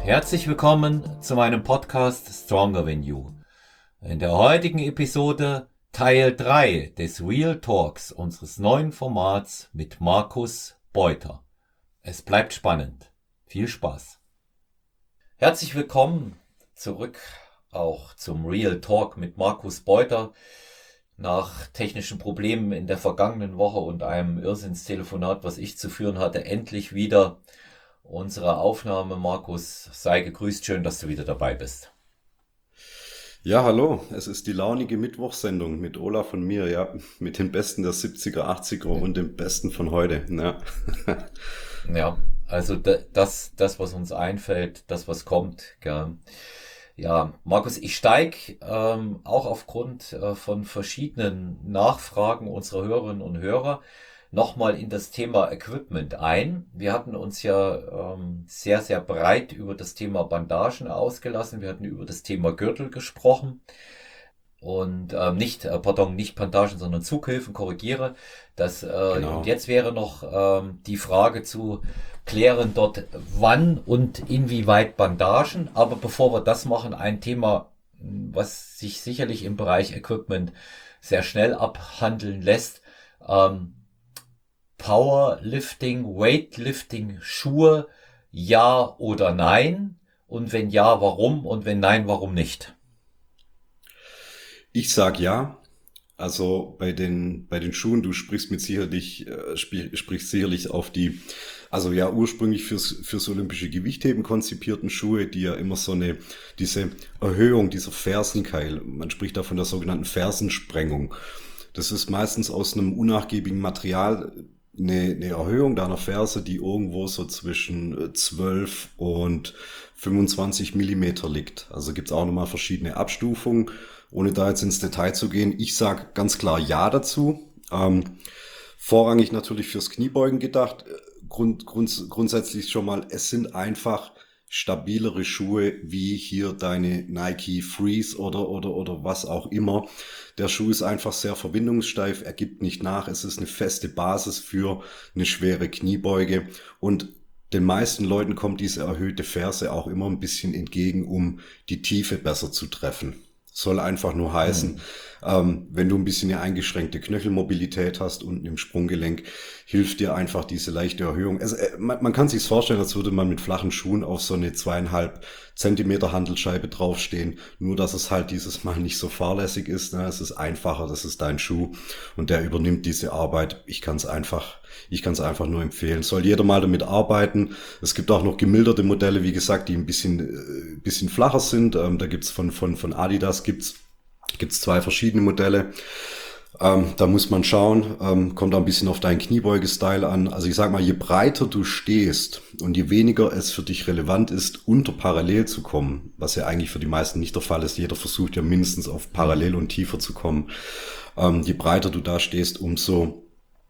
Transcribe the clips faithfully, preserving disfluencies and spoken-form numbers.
Herzlich willkommen zu meinem Podcast Stronger Than You. In der heutigen Episode Teil drei des Real Talks unseres neuen Formats mit Markus Beuter. Es bleibt spannend. Viel Spaß. Herzlich willkommen zurück auch zum Real Talk mit Markus Beuter. Nach technischen Problemen in der vergangenen Woche und einem Irrsinnstelefonat, was ich zu führen hatte, endlich wieder unsere Aufnahme. Markus, sei gegrüßt, schön, dass du wieder dabei bist. Ja, hallo, es ist die launige Mittwochssendung mit Olaf und mir, ja, mit den Besten der siebziger, achtziger und dem Besten von heute, ja. Ja, also das, das, was uns einfällt, das, was kommt, gell. Ja, Markus, ich steig ähm, auch aufgrund äh, von verschiedenen Nachfragen unserer Hörerinnen und Hörer nochmal in das Thema Equipment ein. Wir hatten uns ja ähm, sehr, sehr breit über das Thema Bandagen ausgelassen. Wir hatten über das Thema Gürtel gesprochen. Und ähm, nicht, äh, pardon, nicht Bandagen, sondern Zughilfen, korrigiere. Das, äh, Genau. Und jetzt wäre noch ähm, die Frage zu klären dort, wann und inwieweit Bandagen. Aber bevor wir das machen, ein Thema, was sich sicherlich im Bereich Equipment sehr schnell abhandeln lässt. Ähm, Powerlifting, Weightlifting, Schuhe, ja oder nein? Und wenn ja, warum? Und wenn nein, warum nicht? Ich sag ja. Also bei den bei den Schuhen, du sprichst mit sicherlich äh, sp- sprichst sicherlich auf die, also ja ursprünglich fürs fürs olympische Gewichtheben konzipierten Schuhe, die ja immer so eine diese Erhöhung dieser Fersenkeil, man spricht da von der sogenannten Fersensprengung. Das ist meistens aus einem unnachgiebigen Material eine, eine Erhöhung deiner Ferse, die irgendwo so zwischen zwölf und fünfundzwanzig Millimeter liegt. Also gibt's auch nochmal verschiedene Abstufungen. Ohne da jetzt ins Detail zu gehen, ich sage ganz klar Ja dazu. Ähm, vorrangig natürlich fürs Kniebeugen gedacht. Grund, grund, grundsätzlich schon mal, es sind einfach stabilere Schuhe wie hier deine Nike Freeze oder oder oder was auch immer. Der Schuh ist einfach sehr verbindungssteif, er gibt nicht nach, es ist eine feste Basis für eine schwere Kniebeuge und den meisten Leuten kommt diese erhöhte Ferse auch immer ein bisschen entgegen, um die Tiefe besser zu treffen. Soll einfach nur heißen, mhm. ähm, wenn du ein bisschen eine eingeschränkte Knöchelmobilität hast unten im Sprunggelenk, hilft dir einfach diese leichte Erhöhung. Also, äh, man, man kann sich's vorstellen, als würde man mit flachen Schuhen auf so eine zweieinhalb Zentimeter Hantelscheibe draufstehen, nur dass es halt dieses Mal nicht so fahrlässig ist. Ne? Es ist einfacher, das ist dein Schuh und der übernimmt diese Arbeit. Ich kann es einfach Ich kann es einfach nur empfehlen. Soll jeder mal damit arbeiten. Es gibt auch noch gemilderte Modelle, wie gesagt, die ein bisschen äh, bisschen flacher sind. Ähm, da gibt's von von von Adidas gibt's gibt's zwei verschiedene Modelle. Ähm, da muss man schauen. Ähm, kommt auch ein bisschen auf deinen Kniebeuge-Style an. Also ich sag mal, je breiter du stehst und je weniger es für dich relevant ist, unter parallel zu kommen, was ja eigentlich für die meisten nicht der Fall ist. Jeder versucht ja mindestens auf parallel und tiefer zu kommen. Ähm, je breiter du da stehst, umso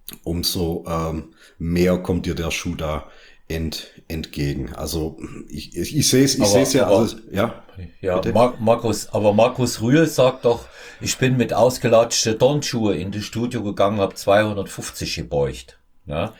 umso ähm, mehr kommt dir der Schuh da ent, entgegen. Also ich, ich, ich sehe es ich sehe es ja, aber, also ja. Ja, Mar- Markus, aber Markus Rühl sagt doch, ich bin mit ausgelatschten Turnschuhe in das Studio gegangen, habe zweihundertfünfzig gebeugt. Ja.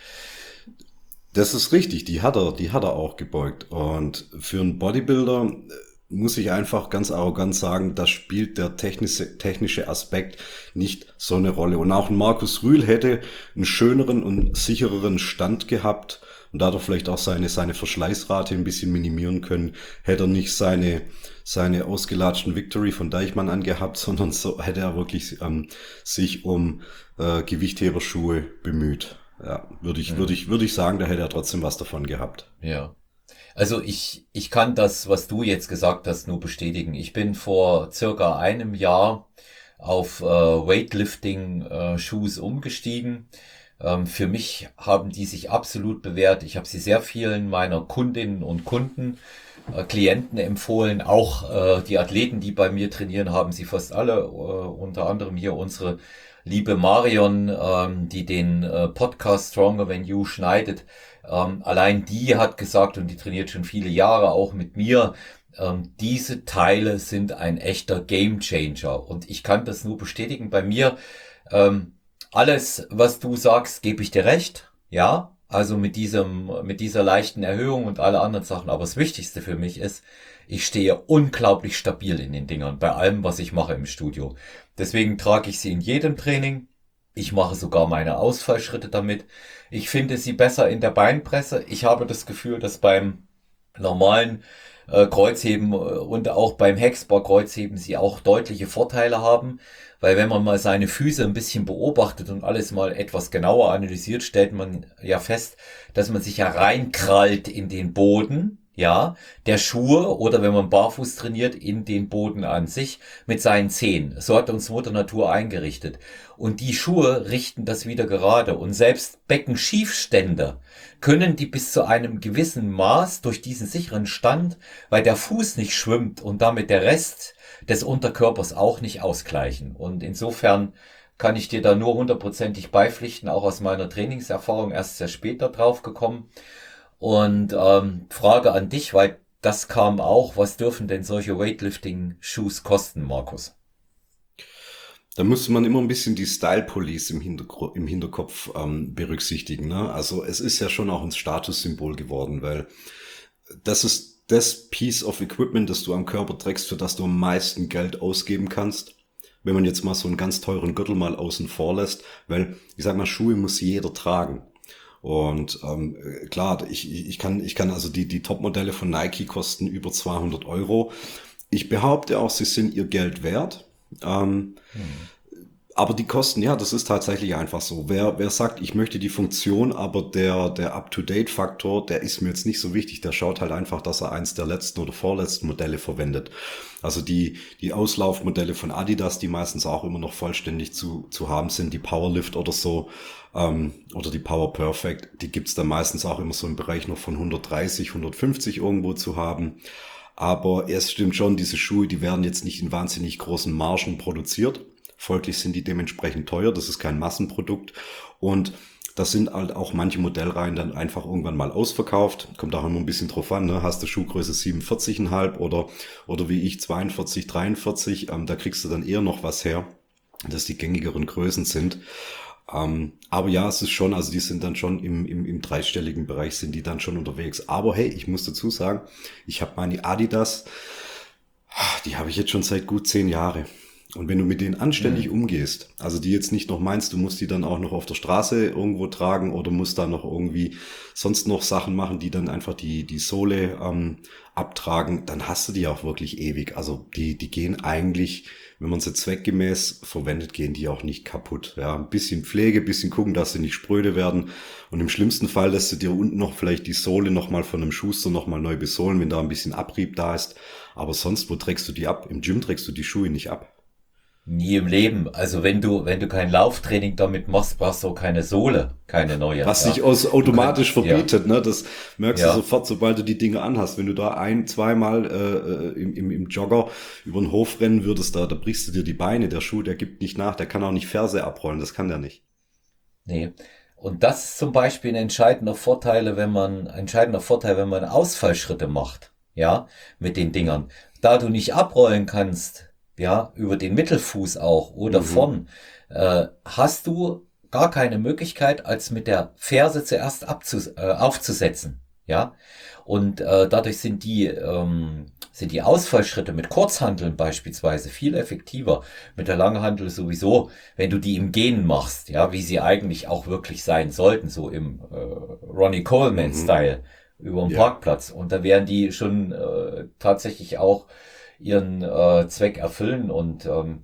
Das ist richtig, die hat er, die hat er auch gebeugt. Und für einen Bodybuilder muss ich einfach ganz arrogant sagen, da spielt der technische, technische Aspekt nicht so eine Rolle. Und auch ein Markus Rühl hätte einen schöneren und sichereren Stand gehabt und dadurch vielleicht auch seine, seine Verschleißrate ein bisschen minimieren können, hätte er nicht seine, seine ausgelatschten Victory von Deichmann angehabt, sondern so hätte er wirklich ähm, sich um äh, Gewichtheberschuhe bemüht. Ja, würde ich, mhm. würde ich, würde ich sagen, da hätte er trotzdem was davon gehabt. Ja. Also ich, ich kann das, was du jetzt gesagt hast, nur bestätigen. Ich bin vor circa einem Jahr auf äh, Weightlifting-Shoes äh, umgestiegen. Ähm, für mich haben die sich absolut bewährt. Ich habe sie sehr vielen meiner Kundinnen und Kunden, äh, Klienten empfohlen. Auch äh, die Athleten, die bei mir trainieren, haben sie fast alle. Äh, unter anderem hier unsere liebe Marion, ähm, die den äh, Podcast Stronger Than You schneidet. Ähm, allein die hat gesagt, und die trainiert schon viele Jahre auch mit mir, ähm, diese Teile sind ein echter Gamechanger. Und ich kann das nur bestätigen. Bei mir, ähm, alles, was du sagst, gebe ich dir recht. Ja, Also mit diesem, mit dieser leichten Erhöhung und alle anderen Sachen. Aber das Wichtigste für mich ist, ich stehe unglaublich stabil in den Dingern, bei allem, was ich mache im Studio. Deswegen trage ich sie in jedem Training. Ich mache sogar meine Ausfallschritte damit. Ich finde sie besser in der Beinpresse. Ich habe das Gefühl, dass beim normalen äh, Kreuzheben äh, und auch beim Hexbar-Kreuzheben sie auch deutliche Vorteile haben. Weil wenn man mal seine Füße ein bisschen beobachtet und alles mal etwas genauer analysiert, stellt man ja fest, dass man sich ja reinkrallt in den Boden, ja, der Schuhe oder wenn man barfuß trainiert, in den Boden an sich mit seinen Zehen. So hat uns Mutter Natur eingerichtet. Und die Schuhe richten das wieder gerade. Und selbst Beckenschiefstände können die bis zu einem gewissen Maß durch diesen sicheren Stand, weil der Fuß nicht schwimmt und damit der Rest des Unterkörpers auch nicht ausgleichen. Und insofern kann ich dir da nur hundertprozentig beipflichten, auch aus meiner Trainingserfahrung erst sehr später drauf gekommen. Und ähm, Frage an dich, weil das kam auch, was dürfen denn solche Weightlifting-Shoes kosten, Markus? Da muss man immer ein bisschen die Style Police im, Hintergr- im Hinterkopf ähm, berücksichtigen. Ne? Also es ist ja schon auch ein Statussymbol geworden, weil das ist das Piece of Equipment, das du am Körper trägst, für das du am meisten Geld ausgeben kannst. Wenn man jetzt mal so einen ganz teuren Gürtel mal außen vor lässt, weil ich sag mal, Schuhe muss jeder tragen. Und ähm, klar, ich, ich kann ich kann also die die Topmodelle von Nike kosten über zweihundert Euro. Ich behaupte auch, sie sind ihr Geld wert. Ähm, Hm. aber die Kosten, ja, das ist tatsächlich einfach so. Wer, wer sagt, ich möchte die Funktion, aber der, der Up-to-Date-Faktor, der ist mir jetzt nicht so wichtig. Der schaut halt einfach, dass er eins der letzten oder vorletzten Modelle verwendet. Also die, die Auslaufmodelle von Adidas, die meistens auch immer noch vollständig zu, zu haben sind, die Powerlift oder so, ähm, oder die Power Perfect, die gibt's dann meistens auch immer so im Bereich noch von hundertdreißig, hundertfünfzig irgendwo zu haben. Aber es stimmt schon, diese Schuhe, die werden jetzt nicht in wahnsinnig großen Margen produziert. Folglich sind die dementsprechend teuer. Das ist kein Massenprodukt. Und das sind halt auch manche Modellreihen dann einfach irgendwann mal ausverkauft. Kommt auch immer ein bisschen drauf an, ne? Hast du Schuhgröße siebenundvierzig Komma fünf oder, oder wie ich zweiundvierzig, dreiundvierzig. Ähm, da kriegst du dann eher noch was her, dass die gängigeren Größen sind. Ähm, aber ja, es ist schon, also die sind dann schon im, im, im dreistelligen Bereich sind die dann schon unterwegs. Aber hey, ich muss dazu sagen, ich habe meine Adidas, die habe ich jetzt schon seit gut zehn Jahren. Und wenn du mit denen anständig Hm. umgehst, also die jetzt nicht noch meinst, du musst die dann auch noch auf der Straße irgendwo tragen oder musst da noch irgendwie sonst noch Sachen machen, die dann einfach die, die Sohle ähm, abtragen, dann hast du die auch wirklich ewig. Also die, die gehen eigentlich, wenn man sie zweckgemäß verwendet, gehen die auch nicht kaputt. Ja, ein bisschen Pflege, ein bisschen gucken, dass sie nicht spröde werden. Und im schlimmsten Fall lässt du dir unten noch vielleicht die Sohle nochmal von einem Schuster nochmal neu besohlen, wenn da ein bisschen Abrieb da ist. Aber sonst, wo trägst du die ab? Im Gym trägst du die Schuhe nicht ab. Nie im Leben. Also wenn du, wenn du kein Lauftraining damit machst, brauchst du auch keine Sohle, keine neue. Was Ja. sich aus Du kannst, automatisch ja, verbietet, ne? Das merkst du ja. sofort, sobald du die Dinge anhast. Wenn du da ein, zweimal äh, äh, im, im, im Jogger über den Hof rennen würdest, da, da brichst du dir die Beine. Der Schuh, der gibt nicht nach, der kann auch nicht Ferse abrollen, das kann der nicht. Nee. Und das ist zum Beispiel ein entscheidender Vorteil, wenn man, ein entscheidender Vorteil, wenn man Ausfallschritte macht, ja, mit den Dingern. Da du nicht abrollen kannst, ja, über den Mittelfuß auch oder Mhm. von, äh, hast du gar keine Möglichkeit, als mit der Ferse zuerst abzus äh, aufzusetzen, ja. Und äh, dadurch sind die, ähm, sind die Ausfallschritte mit Kurzhanteln beispielsweise viel effektiver. Mit der Langhantel sowieso, wenn du die im Gehen machst, ja, wie sie eigentlich auch wirklich sein sollten, so im äh, Ronnie Mhm. Coleman-Style über den Ja. Parkplatz. Und da werden die schon äh, tatsächlich auch ihren äh, Zweck erfüllen. Und ähm,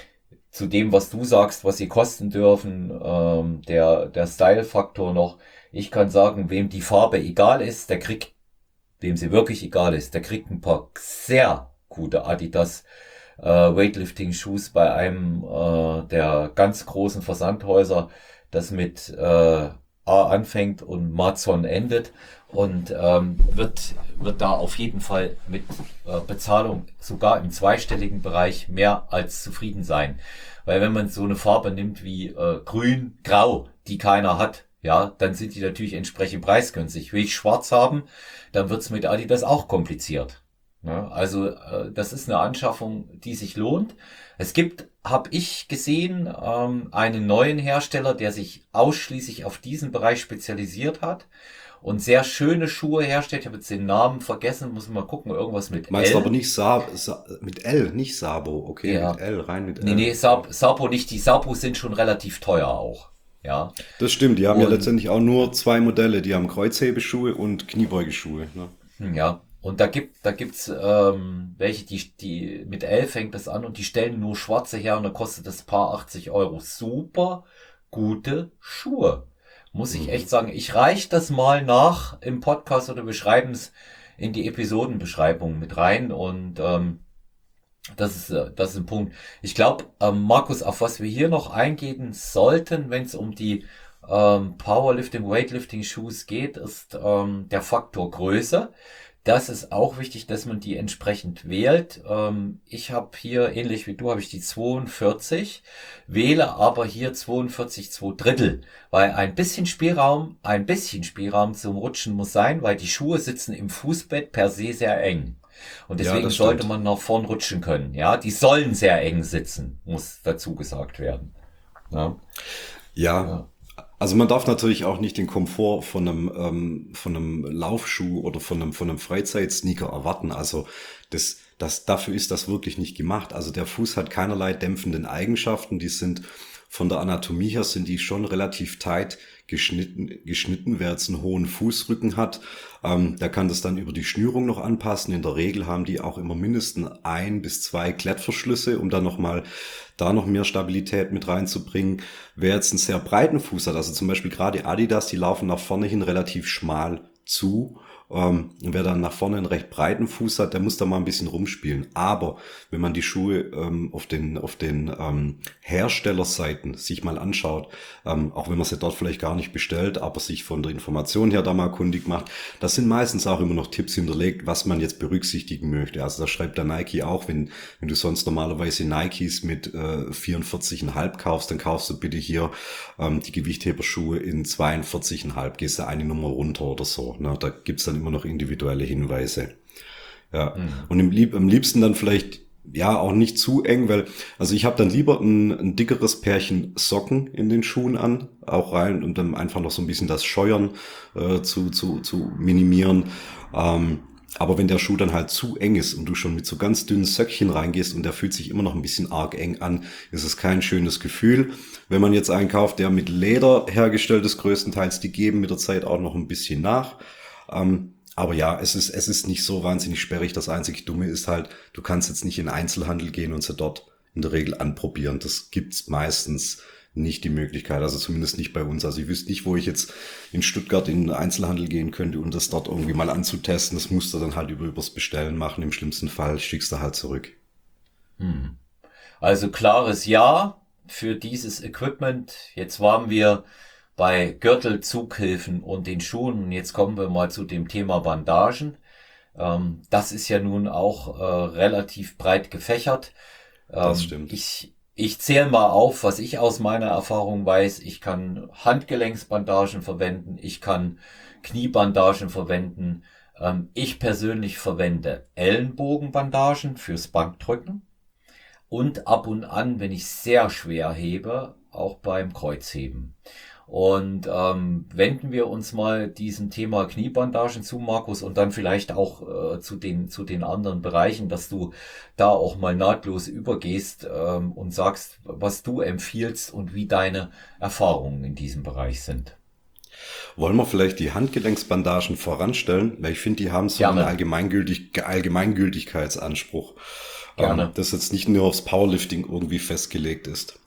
zu dem, was du sagst, was sie kosten dürfen, ähm, der, der Style-Faktor noch, ich kann sagen, wem die Farbe egal ist, der kriegt, wem sie wirklich egal ist, der kriegt ein paar sehr gute Adidas äh, Weightlifting-Shoes bei einem äh, der ganz großen Versandhäuser, das mit äh, A anfängt und Mazon endet und ähm, wird wird da auf jeden Fall mit äh, Bezahlung sogar im zweistelligen Bereich mehr als zufrieden sein. Weil wenn man so eine Farbe nimmt wie äh, grün, grau, die keiner hat, ja, dann sind die natürlich entsprechend preisgünstig. Will ich schwarz haben, dann wird's mit Adidas auch kompliziert. Ne? Also äh, das ist eine Anschaffung, die sich lohnt. Es gibt, habe ich gesehen, ähm, einen neuen Hersteller, der sich ausschließlich auf diesen Bereich spezialisiert hat und sehr schöne Schuhe herstellt. Ich habe jetzt den Namen vergessen, muss mal gucken, irgendwas mit Meinst du aber L. nicht Sa Sa mit L, nicht Sabo, okay, mit Ja, L, rein mit nee, L. nee, Sab Sapo nicht. Die Sapos sind schon relativ teuer auch. Ja. Das stimmt, die haben ja Und letztendlich auch nur zwei Modelle, die haben Kreuzhebeschuhe und Kniebeugeschuhe. Ne? hm, ja, und da gibt da gibt's ähm, welche, die die mit L fängt das an und die stellen nur schwarze her und da kostet das Paar achtzig Euro. Super gute Schuhe. Muss ich echt Mhm. sagen. Ich reich das mal nach im Podcast oder wir schreiben es in die Episodenbeschreibung mit rein und ähm, das ist, äh, das ist ein Punkt. Ich glaube, ähm, Markus, auf was wir hier noch eingehen sollten, wenn es um die ähm, Powerlifting, Weightlifting Shoes geht, ist ähm, der Faktor Größe. Das ist auch wichtig, dass man die entsprechend wählt. Ähm, ich habe hier, ähnlich wie du, habe ich die zweiundvierzig, wähle aber hier zweiundvierzig zwei Drittel, weil ein bisschen Spielraum, ein bisschen Spielraum zum Rutschen muss sein, weil die Schuhe sitzen im Fußbett per se sehr eng. Und Ja, deswegen das sollte stimmt. man nach vorn rutschen können. Ja, die sollen sehr eng sitzen, muss dazu gesagt werden. Ja, Ja, ja. also man darf natürlich auch nicht den Komfort von einem, ähm, von einem Laufschuh oder von einem, von einem Freizeitsneaker erwarten. Also das, das, dafür ist das wirklich nicht gemacht. Also der Fuß hat keinerlei dämpfenden Eigenschaften. Die sind von der Anatomie her sind die schon relativ tight geschnitten, geschnitten, wer jetzt einen hohen Fußrücken hat. Ähm, der kann das dann über die Schnürung noch anpassen. In der Regel haben die auch immer mindestens ein bis zwei Klettverschlüsse, um dann nochmal da noch mehr Stabilität mit reinzubringen. Wer jetzt einen sehr breiten Fuß hat, also zum Beispiel gerade Adidas, die laufen nach vorne hin relativ schmal zu. Ähm, und wer dann nach vorne einen recht breiten Fuß hat, der muss da mal ein bisschen rumspielen. Aber wenn man die Schuhe ähm, auf den, auf den ähm, Herstellerseiten sich mal anschaut, ähm, auch wenn man sie dort vielleicht gar nicht bestellt, aber sich von der Information her da mal kundig macht, da sind meistens auch immer noch Tipps hinterlegt, was man jetzt berücksichtigen möchte. Also da schreibt der Nike auch, wenn, wenn du sonst normalerweise Nikes mit äh, vierundvierzig Komma fünf kaufst, dann kaufst du bitte hier ähm, die Gewichtheberschuhe in zweiundvierzig Komma fünf, gehst du eine Nummer runter oder so. Ne? Da gibt's dann immer noch individuelle Hinweise. Ja. Hm. Und im Lieb, am liebsten dann vielleicht, ja, auch nicht zu eng, weil, also ich habe dann lieber ein, ein dickeres Pärchen Socken in den Schuhen an, auch rein, und dann einfach noch so ein bisschen das Scheuern äh, zu, zu, zu minimieren. Ähm, aber wenn der Schuh dann halt zu eng ist und du schon mit so ganz dünnen Söckchen reingehst und der fühlt sich immer noch ein bisschen arg eng an, ist es kein schönes Gefühl. Wenn man jetzt einen kauft, der mit Leder hergestellt ist, größtenteils, die geben mit der Zeit auch noch ein bisschen nach. Ähm, aber ja, es ist, es ist nicht so wahnsinnig sperrig. Das einzig Dumme ist halt, du kannst jetzt nicht in den Einzelhandel gehen und sie dort in der Regel anprobieren. Das gibt's meistens nicht die Möglichkeit, also zumindest nicht bei uns. Also ich wüsste nicht, wo ich jetzt in Stuttgart in den Einzelhandel gehen könnte, um das dort irgendwie mal anzutesten. Das musst du dann halt über übers Bestellen machen. Im schlimmsten Fall schickst du halt zurück. Hm. Also klares Ja für dieses Equipment. Jetzt waren wir bei Gürtel, Zughilfen und den Schuhen. Und jetzt kommen wir mal zu dem Thema Bandagen. Ähm, das ist ja nun auch äh, relativ breit gefächert. Das Ähm, stimmt. ich ich zähle mal auf, was ich aus meiner Erfahrung weiß. Ich kann Handgelenksbandagen verwenden, ich kann Kniebandagen verwenden. Ähm, ich persönlich verwende Ellenbogenbandagen fürs Bankdrücken und ab und an, wenn ich sehr schwer hebe, auch beim Kreuzheben. Und ähm, wenden wir uns mal diesem Thema Kniebandagen zu, Markus, und dann vielleicht auch äh, zu den zu den anderen Bereichen, dass du da auch mal nahtlos übergehst ähm, und sagst, was du empfiehlst und wie deine Erfahrungen in diesem Bereich sind. Wollen wir vielleicht die Handgelenksbandagen voranstellen? Weil ich finde, die haben so einen Gerne, Allgemeingültig Allgemeingültigkeitsanspruch, ähm, gerne. das jetzt nicht nur aufs Powerlifting irgendwie festgelegt ist.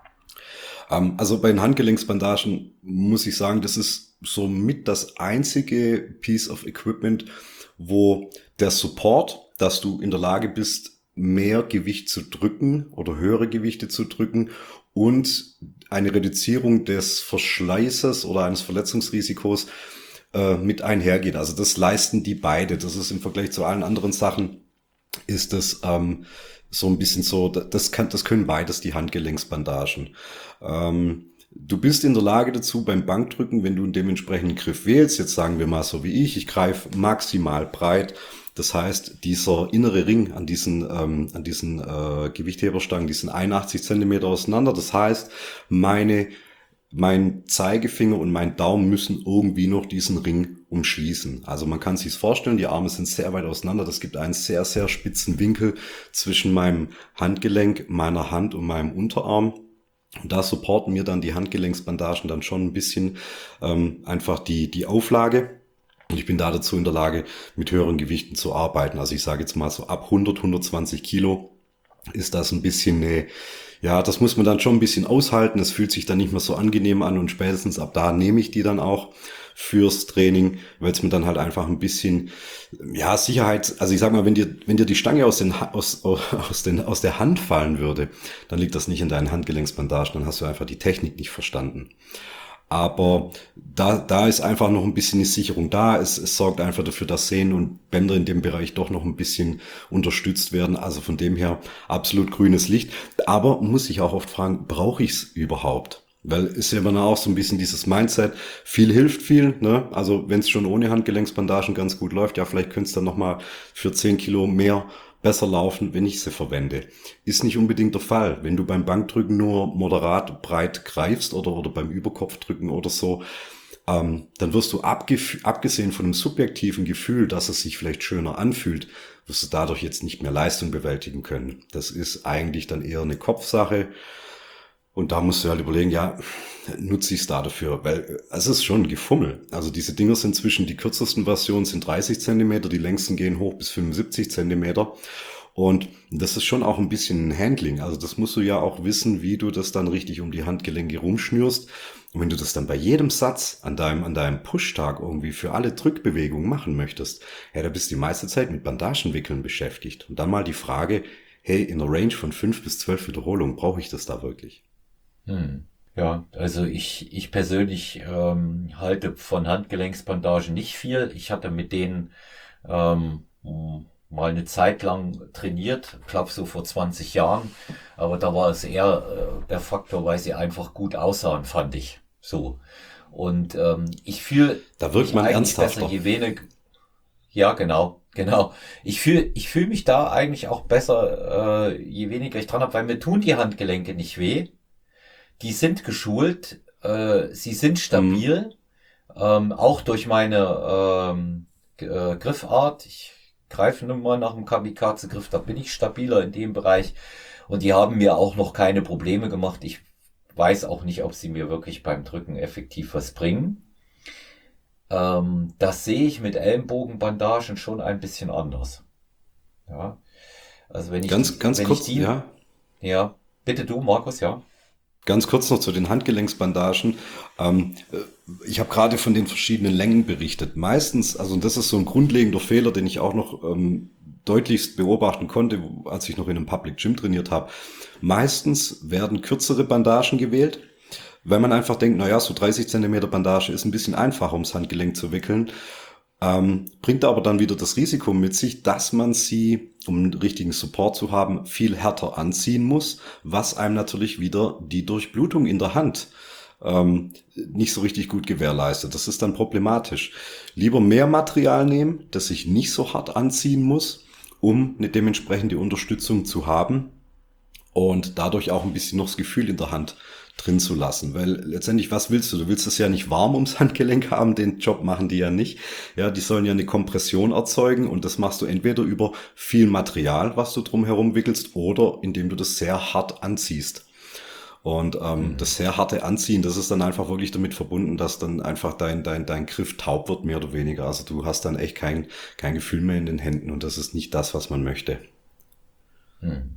Ähm, also bei den Handgelenksbandagen muss ich sagen, das ist somit das einzige Piece of Equipment, wo der Support, dass du in der Lage bist, mehr Gewicht zu drücken oder höhere Gewichte zu drücken und eine Reduzierung des Verschleißes oder eines Verletzungsrisikos äh, mit einhergeht. Also das leisten die beide. Das ist im Vergleich zu allen anderen Sachen, ist das ähm, so ein bisschen so, das kann, das können beides die Handgelenksbandagen. Ähm, du bist in der Lage dazu beim Bankdrücken, wenn du einen dementsprechenden Griff wählst, jetzt sagen wir mal so wie ich, ich greife maximal breit, Das heißt, dieser innere Ring an diesen, ähm, an diesen äh, Gewichtheberstangen, die sind einundachtzig Zentimeter auseinander. Das heißt, meine mein Zeigefinger und mein Daumen müssen irgendwie noch diesen Ring umschließen. Also man kann sich's vorstellen, die Arme sind sehr weit auseinander. Das gibt einen sehr, sehr spitzen Winkel zwischen meinem Handgelenk, meiner Hand und meinem Unterarm. Und da supporten mir dann die Handgelenksbandagen dann schon ein bisschen ähm, einfach die, die Auflage. Und ich bin da dazu in der Lage, mit höheren Gewichten zu arbeiten. Also ich sage jetzt mal so ab hundert, hundertzwanzig Kilo ist das ein bisschen eine, ja, das muss man dann schon ein bisschen aushalten. Es fühlt sich dann nicht mehr so angenehm an und spätestens ab da nehme ich die dann auch fürs Training, weil es mir dann halt einfach ein bisschen, ja, Sicherheit, also ich sag mal, wenn dir, wenn dir die Stange aus den, aus, aus den, aus der Hand fallen würde, dann liegt das nicht in deinen Handgelenksbandagen, dann hast du einfach die Technik nicht verstanden. Aber da, da ist einfach noch ein bisschen die Sicherung da. Es, es sorgt einfach dafür, dass Sehnen und Bänder in dem Bereich doch noch ein bisschen unterstützt werden. Also von dem her absolut grünes Licht. Aber muss ich auch oft fragen, brauche ich es überhaupt? Weil es ja immer auch so ein bisschen dieses Mindset, viel hilft viel, ne? Also wenn es schon ohne Handgelenksbandagen ganz gut läuft, ja, vielleicht könnte es dann nochmal für zehn Kilo mehr besser laufen, wenn ich sie verwende. Ist nicht unbedingt der Fall. Wenn du beim Bankdrücken nur moderat breit greifst oder, oder beim Überkopfdrücken oder so, ähm, dann wirst du abgef- abgesehen von dem subjektiven Gefühl, dass es sich vielleicht schöner anfühlt, wirst du dadurch jetzt nicht mehr Leistung bewältigen können. Das ist eigentlich dann eher eine Kopfsache. Und da musst du halt überlegen, ja, nutze ich es da dafür? Weil es ist schon ein Gefummel. Also diese Dinger sind zwischen, die kürzesten Versionen sind dreißig Zentimeter, die längsten gehen hoch bis fünfundsiebzig Zentimeter. Und das ist schon auch ein bisschen ein Handling. Also das musst du ja auch wissen, wie du das dann richtig um die Handgelenke rumschnürst. Und wenn du das dann bei jedem Satz an deinem, an deinem Pushtag irgendwie für alle Drückbewegungen machen möchtest, ja, da bist du die meiste Zeit mit Bandagenwickeln beschäftigt. Und dann mal die Frage, hey, in einer Range von fünf bis zwölf Wiederholungen, brauche ich das da wirklich? Hm. Ja, also ich, ich persönlich ähm, halte von Handgelenksbandagen nicht viel. Ich hatte mit denen ähm, mal eine Zeit lang trainiert, ich glaube so vor zwanzig Jahren, aber da war es eher äh, der Faktor, weil sie einfach gut aussahen, fand ich so. Und ähm, ich fühle Da wirkt mich man eigentlich ernsthafter. besser, je weniger. Ja, genau, genau. Ich fühle ich fühl mich da eigentlich auch besser, äh, je weniger ich dran habe, weil mir tun die Handgelenke nicht weh. Die sind geschult, äh, sie sind Mhm. stabil, ähm, auch durch meine ähm, G- äh, Griffart. Ich greife nun mal nach dem Kamikaze-Griff, da bin ich stabiler in dem Bereich. Und die haben mir auch noch keine Probleme gemacht. Ich weiß auch nicht, ob sie mir wirklich beim Drücken effektiv was bringen. Ähm, das sehe ich mit Ellenbogenbandagen schon ein bisschen anders. Ja, also wenn ich Ganz, die, ganz wenn ich kurz, die, ja, ja, bitte du, Markus, ja. ganz kurz noch zu den Handgelenksbandagen. Ähm, äh, ich habe gerade von den verschiedenen Längen berichtet. Meistens, also das ist so ein grundlegender Fehler, den ich auch noch ähm, deutlichst beobachten konnte, als ich noch in einem Public Gym trainiert habe. Meistens werden kürzere Bandagen gewählt, weil man einfach denkt, naja, so dreißig Zentimeter Bandage ist ein bisschen einfacher ums Handgelenk zu wickeln. Ähm, bringt aber dann wieder das Risiko mit sich, dass man sie, um einen richtigen Support zu haben, viel härter anziehen muss, was einem natürlich wieder die Durchblutung in der Hand ähm, nicht so richtig gut gewährleistet. Das ist dann problematisch. Lieber mehr Material nehmen, das ich nicht so hart anziehen muss, um eine dementsprechende Unterstützung zu haben und dadurch auch ein bisschen noch das Gefühl in der Hand drin zu lassen. Weil letztendlich, was willst du? Du willst es ja nicht warm ums Handgelenk haben, den Job machen die ja nicht. Ja, die sollen ja eine Kompression erzeugen und das machst du entweder über viel Material, was du drumherum wickelst, oder indem du das sehr hart anziehst. Und ähm, Hm. das sehr harte Anziehen, das ist dann einfach wirklich damit verbunden, dass dann einfach dein, dein, dein Griff taub wird, mehr oder weniger. Also du hast dann echt kein, kein Gefühl mehr in den Händen und das ist nicht das, was man möchte. Hm.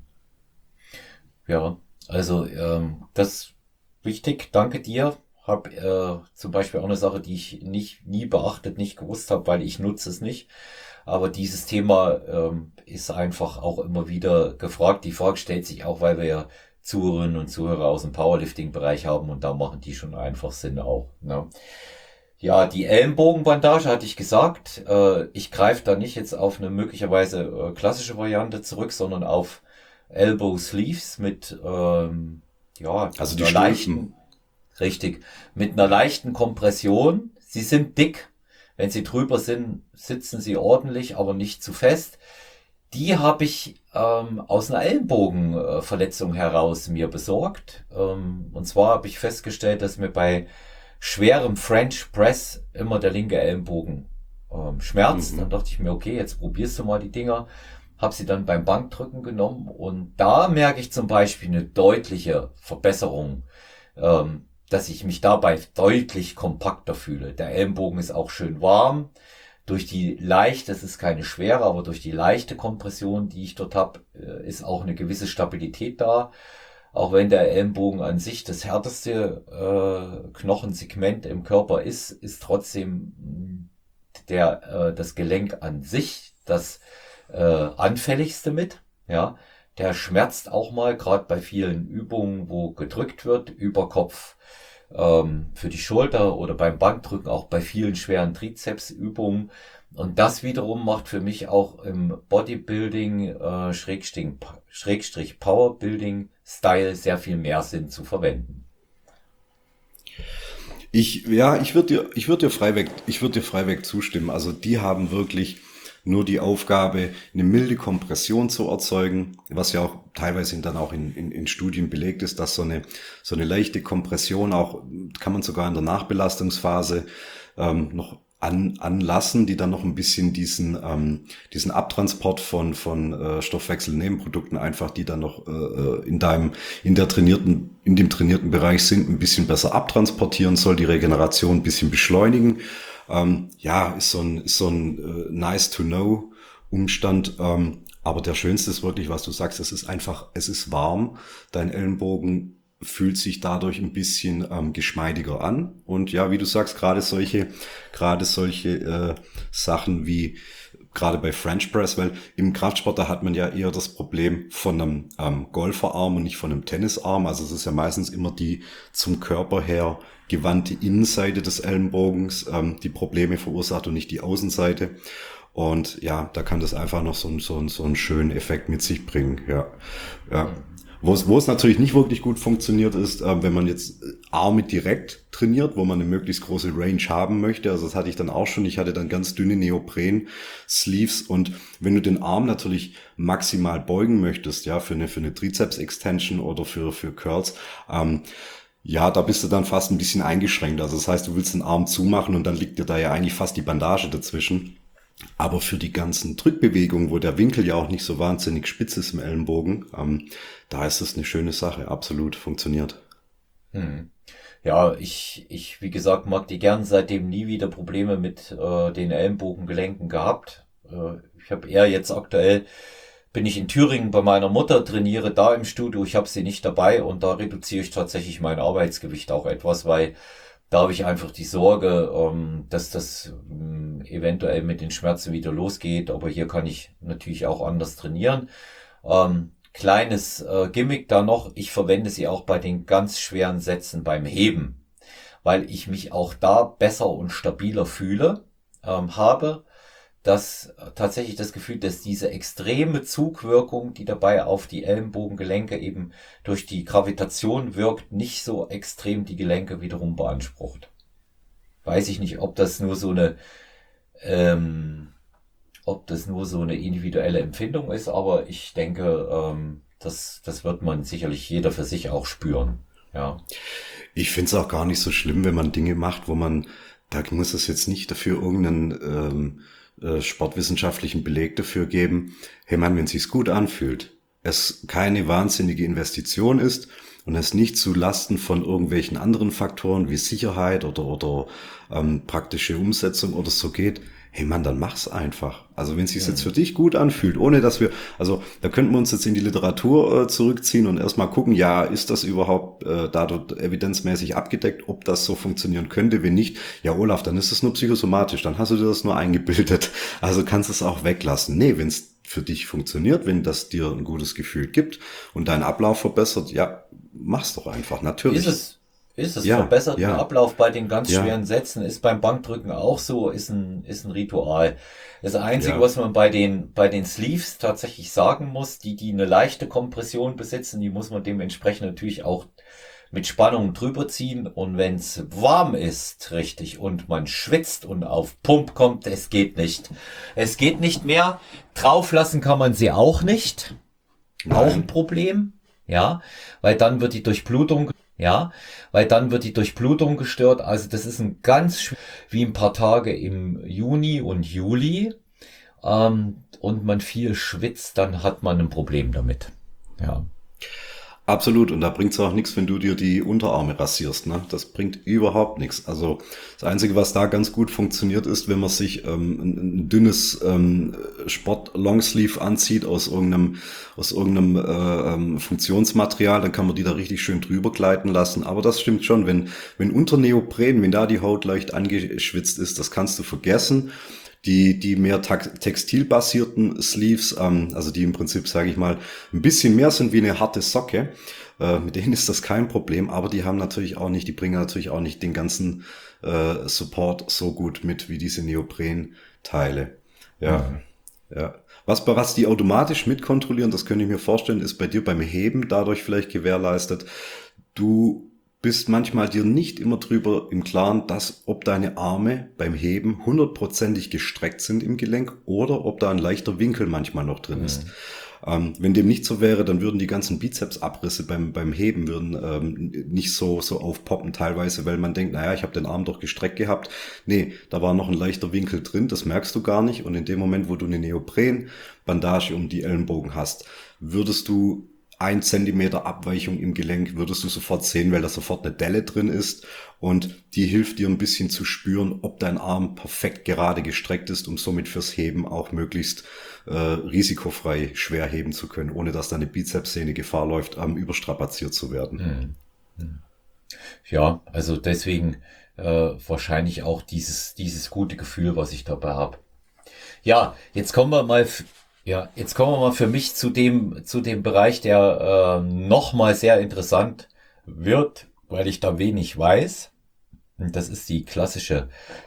Ja, also ähm, das ist wichtig. Danke dir. Hab äh, zum Beispiel auch eine Sache, die ich nicht nie beachtet, nicht gewusst habe, weil ich nutze es nicht. Aber dieses Thema ähm, ist einfach auch immer wieder gefragt. Die Frage stellt sich auch, weil wir ja Zuhörerinnen und Zuhörer aus dem Powerlifting-Bereich haben und da machen die schon einfach Sinn auch. Ne? Ja, die Ellenbogenbandage hatte ich gesagt. Äh, ich greife da nicht jetzt auf eine möglicherweise äh, klassische Variante zurück, sondern auf Elbow Sleeves mit ähm, ja Also die einer Stülpen. leichten, richtig, mit einer leichten Kompression. Sie sind dick, Wenn sie drüber sind, sitzen sie ordentlich, aber nicht zu fest. Die habe ich ähm, aus einer Ellenbogenverletzung heraus mir besorgt. Ähm, und zwar habe ich festgestellt, dass mir bei schwerem French Press immer der linke Ellenbogen ähm, schmerzt. Mhm. Dann dachte ich mir, okay, jetzt probierst du mal die Dinger. Habe sie dann beim Bankdrücken genommen und da merke ich zum Beispiel eine deutliche Verbesserung, ähm, dass ich mich dabei deutlich kompakter fühle. Der Ellenbogen ist auch schön warm. Durch die leichte, es ist keine schwere, aber durch die leichte Kompression, die ich dort habe, ist auch eine gewisse Stabilität da. Auch wenn der Ellenbogen an sich das härteste äh, Knochensegment im Körper ist, ist trotzdem der äh, das Gelenk an sich das äh, anfälligste mit. Ja, der schmerzt auch mal, gerade bei vielen Übungen, wo gedrückt wird, Überkopf für die Schulter oder beim Bankdrücken, auch bei vielen schweren Trizepsübungen. Und das wiederum macht für mich auch im Bodybuilding, äh, Schrägstrich, Schrägstrich Powerbuilding Style sehr viel mehr Sinn zu verwenden. Ich, ja, ich würde dir, ich würde dir freiweg, ich würde dir freiweg zustimmen. Also die haben wirklich nur die Aufgabe, eine milde Kompression zu erzeugen, was ja auch teilweise dann auch in, in, in Studien belegt ist, dass so eine so eine leichte Kompression auch, kann man sogar in der Nachbelastungsphase ähm, noch an, anlassen, die dann noch ein bisschen diesen ähm, diesen Abtransport von von äh, Stoffwechselnebenprodukten einfach, die dann noch äh, in deinem in der trainierten in dem trainierten Bereich sind, ein bisschen besser abtransportieren soll, die Regeneration ein bisschen beschleunigen. Ähm, ja, ist so ein, ist so ein äh, nice-to-know-Umstand. Ähm, aber der schönste ist wirklich, was du sagst, es ist einfach, es ist warm. Dein Ellenbogen fühlt sich dadurch ein bisschen ähm, geschmeidiger an. Und ja, wie du sagst, gerade solche, gerade solche äh, Sachen wie gerade bei French Press, weil im Kraftsport, da hat man ja eher das Problem von einem ähm, Golferarm und nicht von einem Tennisarm. Also es ist ja meistens immer die zum Körper her gewandte Innenseite des Ellenbogens, ähm, die Probleme verursacht und nicht die Außenseite. Und ja, da kann das einfach noch so, ein, so, ein, so einen schönen Effekt mit sich bringen. Ja, ja. Wo es, wo es natürlich nicht wirklich gut funktioniert ist, äh, wenn man jetzt Arme direkt trainiert, wo man eine möglichst große Range haben möchte. Also das hatte ich dann auch schon. Ich hatte dann ganz dünne Neopren-Sleeves und wenn du den Arm natürlich maximal beugen möchtest, ja, für eine, für eine Trizeps-Extension oder für, für Curls, ähm, ja, da bist du dann fast ein bisschen eingeschränkt. Also das heißt, du willst den Arm zumachen und dann liegt dir da ja eigentlich fast die Bandage dazwischen. Aber für die ganzen Drückbewegungen, wo der Winkel ja auch nicht so wahnsinnig spitz ist im Ellenbogen, ähm, da ist es eine schöne Sache, absolut funktioniert. Hm. Ja, ich, ich, wie gesagt, mag die gern, seitdem nie wieder Probleme mit äh, den Ellenbogengelenken gehabt. Äh, ich habe eher jetzt aktuell, bin ich in Thüringen bei meiner Mutter, trainiere da im Studio, ich habe sie nicht dabei und da reduziere ich tatsächlich mein Arbeitsgewicht auch etwas, weil da habe ich einfach die Sorge, ähm, dass das ähm, eventuell mit den Schmerzen wieder losgeht. Aber hier kann ich natürlich auch anders trainieren. Ähm, kleines äh, Gimmick da noch. Ich verwende sie auch bei den ganz schweren Sätzen beim Heben, weil ich mich auch da besser und stabiler fühle, ähm, habe. Das tatsächlich das Gefühl, dass diese extreme Zugwirkung, die dabei auf die Ellenbogengelenke eben durch die Gravitation wirkt, nicht so extrem die Gelenke wiederum beansprucht. Weiß ich nicht, ob das nur so eine, ähm, ob das nur so eine individuelle Empfindung ist, aber ich denke, ähm, das, das wird man sicherlich jeder für sich auch spüren. Ja. Ich finde es auch gar nicht so schlimm, wenn man Dinge macht, wo man, da muss es jetzt nicht dafür irgendeinen ähm, sportwissenschaftlichen Beleg dafür geben, hey Mann, wenn es sich gut anfühlt, es keine wahnsinnige Investition ist und es nicht zu Lasten von irgendwelchen anderen Faktoren wie Sicherheit oder oder ähm, praktische Umsetzung oder so geht, hey Mann, dann mach's einfach. Also wenn es sich jetzt für dich gut anfühlt, ohne dass wir, also da könnten wir uns jetzt in die Literatur äh, zurückziehen und erstmal gucken, ja, ist das überhaupt äh, da dort evidenzmäßig abgedeckt, ob das so funktionieren könnte, wenn nicht, ja Olaf, dann ist es nur psychosomatisch, dann hast du dir das nur eingebildet, also kannst du es auch weglassen. Nee, wenn es für dich funktioniert, wenn das dir ein gutes Gefühl gibt und deinen Ablauf verbessert, ja, mach's doch einfach, natürlich. Ist es, ist es Ja, verbesserten ja. Ablauf bei den ganz Ja. schweren Sätzen, ist beim Bankdrücken auch so, ist ein, ist ein Ritual. Das Einzige, Ja. was man bei den, bei den Sleeves tatsächlich sagen muss, die, die eine leichte Kompression besitzen, die muss man dementsprechend natürlich auch mit Spannung drüber ziehen und wenn es warm ist, richtig, und man schwitzt und auf Pump kommt, es geht nicht. Es geht nicht mehr. Drauflassen kann man sie auch nicht. Nein. Auch ein Problem, ja, weil dann wird die Durchblutung, ja, weil dann wird die Durchblutung gestört. Also das ist ein ganz, wie ein paar Tage im Juni und Juli, ähm, und man viel schwitzt, dann hat man ein Problem damit, ja. Absolut, und da bringt's auch nichts, wenn du dir die Unterarme rasierst, ne? Das bringt überhaupt nichts. Also das Einzige, was da ganz gut funktioniert, ist, wenn man sich ähm, ein, ein dünnes ähm, Sport-Longsleeve anzieht aus irgendeinem aus irgendeinem äh, ähm, Funktionsmaterial, dann kann man die da richtig schön drüber gleiten lassen. Aber das stimmt schon, wenn wenn unter Neopren, wenn da die Haut leicht angeschwitzt ist, das kannst du vergessen. Die, die mehr textilbasierten Sleeves, ähm, also die im Prinzip, sage ich mal, ein bisschen mehr sind wie eine harte Socke, äh, mit denen ist das kein Problem, aber die haben natürlich auch nicht, die bringen natürlich auch nicht den ganzen äh, Support so gut mit wie diese Neopren-Teile. Ja, mhm. ja. Was, bei was die automatisch mitkontrollieren, das könnte ich mir vorstellen, ist bei dir beim Heben dadurch vielleicht gewährleistet. Du bist manchmal dir nicht immer drüber im Klaren, dass ob deine Arme beim Heben hundertprozentig gestreckt sind im Gelenk oder ob da ein leichter Winkel manchmal noch drin ist. Mhm. Ähm, wenn dem nicht so wäre, dann würden die ganzen Bizepsabrisse beim beim Heben würden ähm, nicht so so aufpoppen teilweise, weil man denkt, naja, ich habe den Arm doch gestreckt gehabt. Nee, da war noch ein leichter Winkel drin, das merkst du gar nicht. Und in dem Moment, wo du eine Neoprenbandage um die Ellenbogen hast, würdest du ein Zentimeter Abweichung im Gelenk würdest du sofort sehen, weil da sofort eine Delle drin ist und die hilft dir ein bisschen zu spüren, ob dein Arm perfekt gerade gestreckt ist, um somit fürs Heben auch möglichst äh, risikofrei schwer heben zu können, ohne dass deine Bizepssehne Gefahr läuft, ähm, überstrapaziert zu werden. Ja, also deswegen äh, wahrscheinlich auch dieses dieses gute Gefühl, was ich dabei habe. Ja, jetzt kommen wir mal... Ja, jetzt kommen wir mal für mich zu dem zu dem Bereich, der äh, noch mal sehr interessant wird, weil ich da wenig weiß. Und das ist die klassische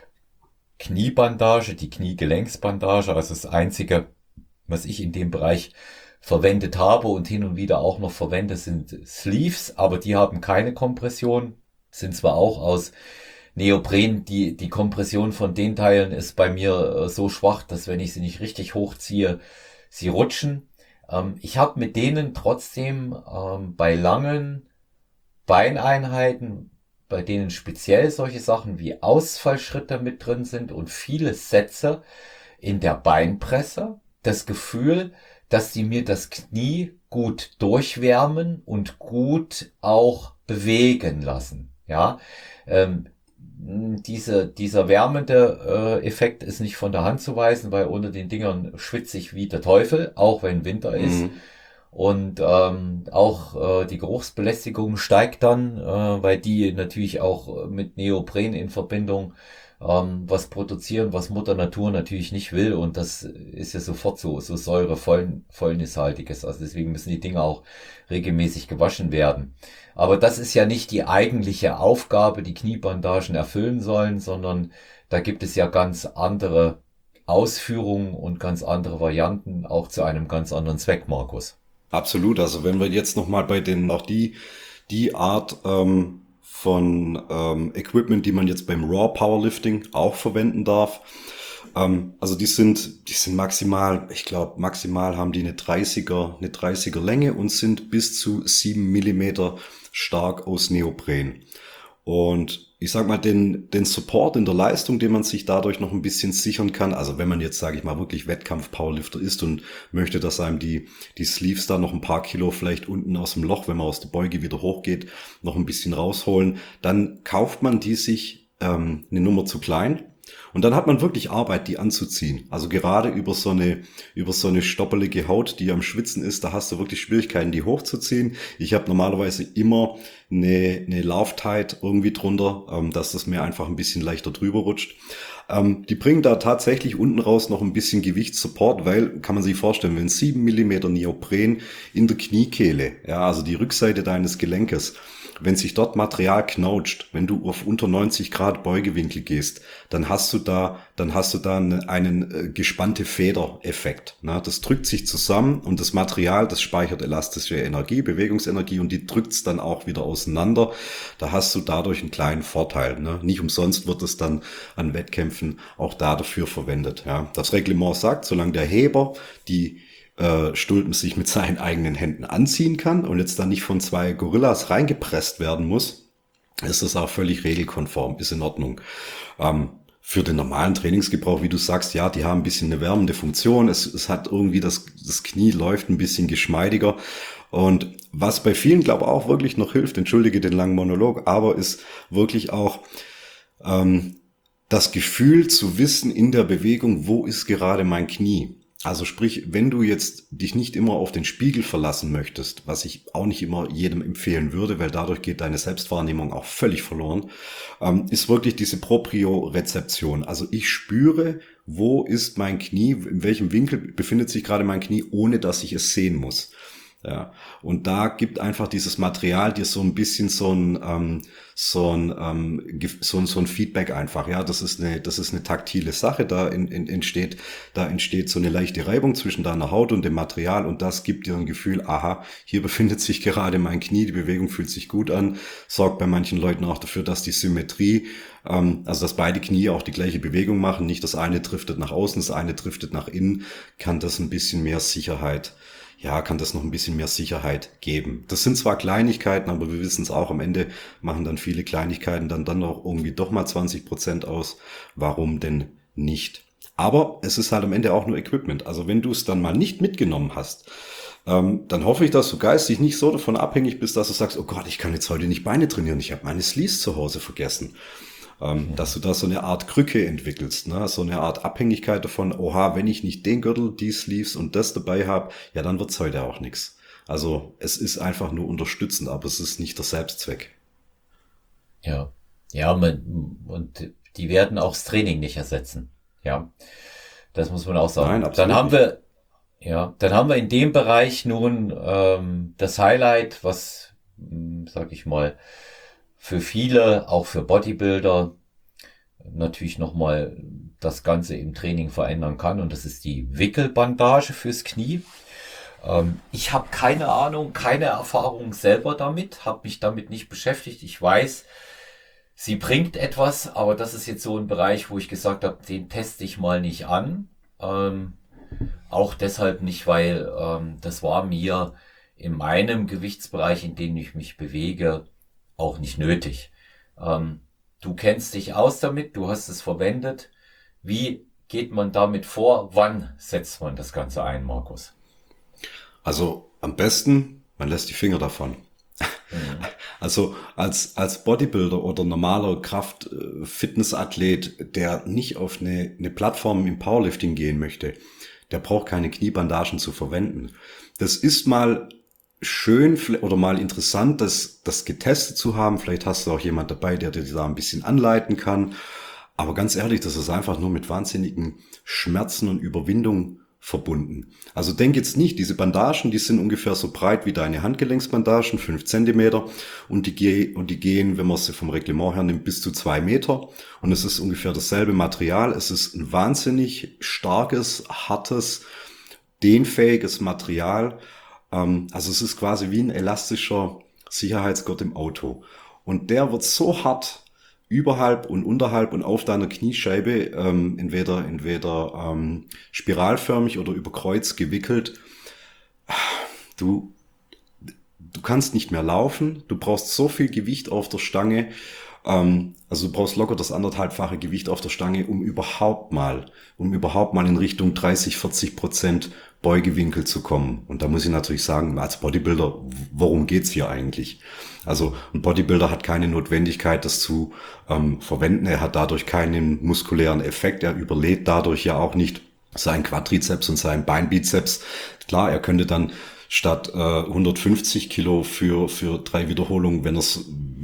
Kniebandage, die Kniegelenksbandage. Also das Einzige, was ich in dem Bereich verwendet habe und hin und wieder auch noch verwende, sind Sleeves, aber die haben keine Kompression, sind zwar auch aus Neopren, die die Kompression von den Teilen ist bei mir äh, so schwach, dass wenn ich sie nicht richtig hochziehe, sie rutschen. Ähm, ich habe mit denen trotzdem ähm, bei langen Beineinheiten, bei denen speziell solche Sachen wie Ausfallschritte mit drin sind und viele Sätze in der Beinpresse, das Gefühl, dass die mir das Knie gut durchwärmen und gut auch bewegen lassen. Ja, ähm, Diese, dieser wärmende äh, Effekt ist nicht von der Hand zu weisen, weil unter den Dingern schwitze ich wie der Teufel, auch wenn Winter ist. Mhm. Und ähm, auch äh, die Geruchsbelästigung steigt dann, äh, weil die natürlich auch mit Neopren in Verbindung ähm, was produzieren, was Mutter Natur natürlich nicht will. Und das ist ja sofort so, so Säure, Fäulnishaltiges. Also deswegen müssen die Dinger auch regelmäßig gewaschen werden. Aber das ist ja nicht die eigentliche Aufgabe, die Kniebandagen erfüllen sollen, sondern da gibt es ja ganz andere Ausführungen und ganz andere Varianten, auch zu einem ganz anderen Zweck, Markus. Absolut, also wenn wir jetzt nochmal bei den, auch die, die Art ähm, von ähm, Equipment, die man jetzt beim Raw Powerlifting auch verwenden darf, ähm, also die sind, die sind maximal, ich glaube maximal haben die eine dreißiger, eine dreißiger Länge und sind bis zu sieben Millimeter stark aus Neopren. Und ich sag mal, den, den Support in der Leistung, den man sich dadurch noch ein bisschen sichern kann, also wenn man jetzt, sage ich mal, wirklich Wettkampf-Powerlifter ist und möchte, dass einem die, die Sleeves da noch ein paar Kilo vielleicht unten aus dem Loch, wenn man aus der Beuge wieder hochgeht, noch ein bisschen rausholen, dann kauft man die sich ähm, eine Nummer zu klein. Und dann hat man wirklich Arbeit, die anzuziehen. Also gerade über so eine über so eine stoppelige Haut, die am Schwitzen ist, da hast du wirklich Schwierigkeiten, die hochzuziehen. Ich habe normalerweise immer eine, eine Love Tight irgendwie drunter, ähm, dass das mir einfach ein bisschen leichter drüber rutscht. Ähm, die bringen da tatsächlich unten raus noch ein bisschen Gewichtssupport, weil, kann man sich vorstellen, wenn sieben Millimeter Neopren in der Kniekehle, ja, also die Rückseite deines Gelenkes, wenn sich dort Material knautscht, wenn du auf unter neunzig Grad Beugewinkel gehst, dann hast du da, dann hast du da einen, einen äh, gespannte Federeffekt. Ne? Das drückt sich zusammen und das Material, das speichert elastische Energie, Bewegungsenergie und die drückt es dann auch wieder auseinander. Da hast du dadurch einen kleinen Vorteil. Ne? Nicht umsonst wird es dann an Wettkämpfen auch da dafür verwendet. Ja? Das Reglement sagt, solange der Heber die äh, Stulpen sich mit seinen eigenen Händen anziehen kann und jetzt dann nicht von zwei Gorillas reingepresst werden muss, ist das auch völlig regelkonform, ist in Ordnung. Ähm, für den normalen Trainingsgebrauch, wie du sagst, ja, die haben ein bisschen eine wärmende Funktion, es, es hat irgendwie das, das Knie läuft ein bisschen geschmeidiger und was bei vielen, glaube ich, auch wirklich noch hilft, entschuldige den langen Monolog, aber ist wirklich auch ähm, das Gefühl zu wissen in der Bewegung, wo ist gerade mein Knie. Also sprich, wenn du jetzt dich nicht immer auf den Spiegel verlassen möchtest, was ich auch nicht immer jedem empfehlen würde, weil dadurch geht deine Selbstwahrnehmung auch völlig verloren, ähm, ist wirklich diese Propriorezeption. Also ich spüre, wo ist mein Knie, in welchem Winkel befindet sich gerade mein Knie, ohne dass ich es sehen muss. Ja, und da gibt einfach dieses Material dir so ein bisschen so ein ähm, so ein ähm, so ein so ein Feedback einfach. Ja, das ist eine das ist eine taktile Sache. Da in, in, entsteht da entsteht so eine leichte Reibung zwischen deiner Haut und dem Material und das gibt dir ein Gefühl. Aha, hier befindet sich gerade mein Knie. Die Bewegung fühlt sich gut an. Sorgt bei manchen Leuten auch dafür, dass die Symmetrie, ähm, also dass beide Knie auch die gleiche Bewegung machen. Nicht das eine driftet nach außen, das eine driftet nach innen. Kann das ein bisschen mehr Sicherheit ja, kann das noch ein bisschen mehr Sicherheit geben. Das sind zwar Kleinigkeiten, aber wir wissen es auch, am Ende machen dann viele Kleinigkeiten dann dann noch irgendwie doch mal zwanzig Prozent aus. Warum denn nicht? Aber es ist halt am Ende auch nur Equipment. Also wenn du es dann mal nicht mitgenommen hast, ähm, dann hoffe ich, dass du geistig nicht so davon abhängig bist, dass du sagst, oh Gott, ich kann jetzt heute nicht Beine trainieren, ich habe meine Sleeves zu Hause vergessen. Ähm, dass du da so eine Art Krücke entwickelst, ne? So eine Art Abhängigkeit davon, oha, wenn ich nicht den Gürtel, die Sleeves und das dabei habe, ja, dann wird's heute auch nichts. Also es ist einfach nur unterstützend, aber es ist nicht der Selbstzweck. Ja, ja, man, und die werden auch das Training nicht ersetzen. Ja, das muss man auch sagen. Nein, absolut Dann haben nicht. wir, ja, dann haben wir in dem Bereich nun ähm, das Highlight, was, mh, sag ich mal, für viele, auch für Bodybuilder, natürlich nochmal das Ganze im Training verändern kann. Und das ist die Wickelbandage fürs Knie. Ähm, ich habe keine Ahnung, keine Erfahrung selber damit, habe mich damit nicht beschäftigt. Ich weiß, sie bringt etwas, aber das ist jetzt so ein Bereich, wo ich gesagt habe, den teste ich mal nicht an. Ähm, auch deshalb nicht, weil ähm, das war mir in meinem Gewichtsbereich, in dem ich mich bewege, auch nicht nötig. Ähm, du kennst dich aus damit, du hast es verwendet. Wie geht man damit vor? Wann setzt man das Ganze ein, Markus? Also am besten, man lässt die Finger davon. Mhm. Also als, als Bodybuilder oder normaler Kraft-Fitnessathlet, der nicht auf eine, eine Plattform im Powerlifting gehen möchte, der braucht keine Kniebandagen zu verwenden. Das ist mal schön oder mal interessant, das, das getestet zu haben. Vielleicht hast du auch jemand dabei, der dir da ein bisschen anleiten kann. Aber ganz ehrlich, das ist einfach nur mit wahnsinnigen Schmerzen und Überwindung verbunden. Also denk jetzt nicht, diese Bandagen, die sind ungefähr so breit wie deine Handgelenksbandagen, fünf Zentimeter, und die, ge- und die gehen, wenn man sie vom Reglement her nimmt, bis zu zwei Meter. Und es ist ungefähr dasselbe Material. Es ist ein wahnsinnig starkes, hartes, dehnfähiges Material. Ähm, also es ist quasi wie ein elastischer Sicherheitsgurt im Auto. Und der wird so hart überhalb und unterhalb und auf deiner Kniescheibe, ähm, entweder entweder ähm, spiralförmig oder über Kreuz gewickelt. Du du kannst nicht mehr laufen. Du brauchst so viel Gewicht auf der Stange. Ähm, also du brauchst locker das anderthalbfache Gewicht auf der Stange, um überhaupt mal, um überhaupt mal in Richtung dreißig, vierzig Prozent Beugewinkel zu kommen. Und da muss ich natürlich sagen, als Bodybuilder, worum geht's hier eigentlich? Also ein Bodybuilder hat keine Notwendigkeit, das zu ähm, verwenden. Er hat dadurch keinen muskulären Effekt. Er überlädt dadurch ja auch nicht seinen Quadrizeps und seinen Beinbizeps. Klar, er könnte dann statt äh, hundertfünfzig Kilo für für drei Wiederholungen, wenn er es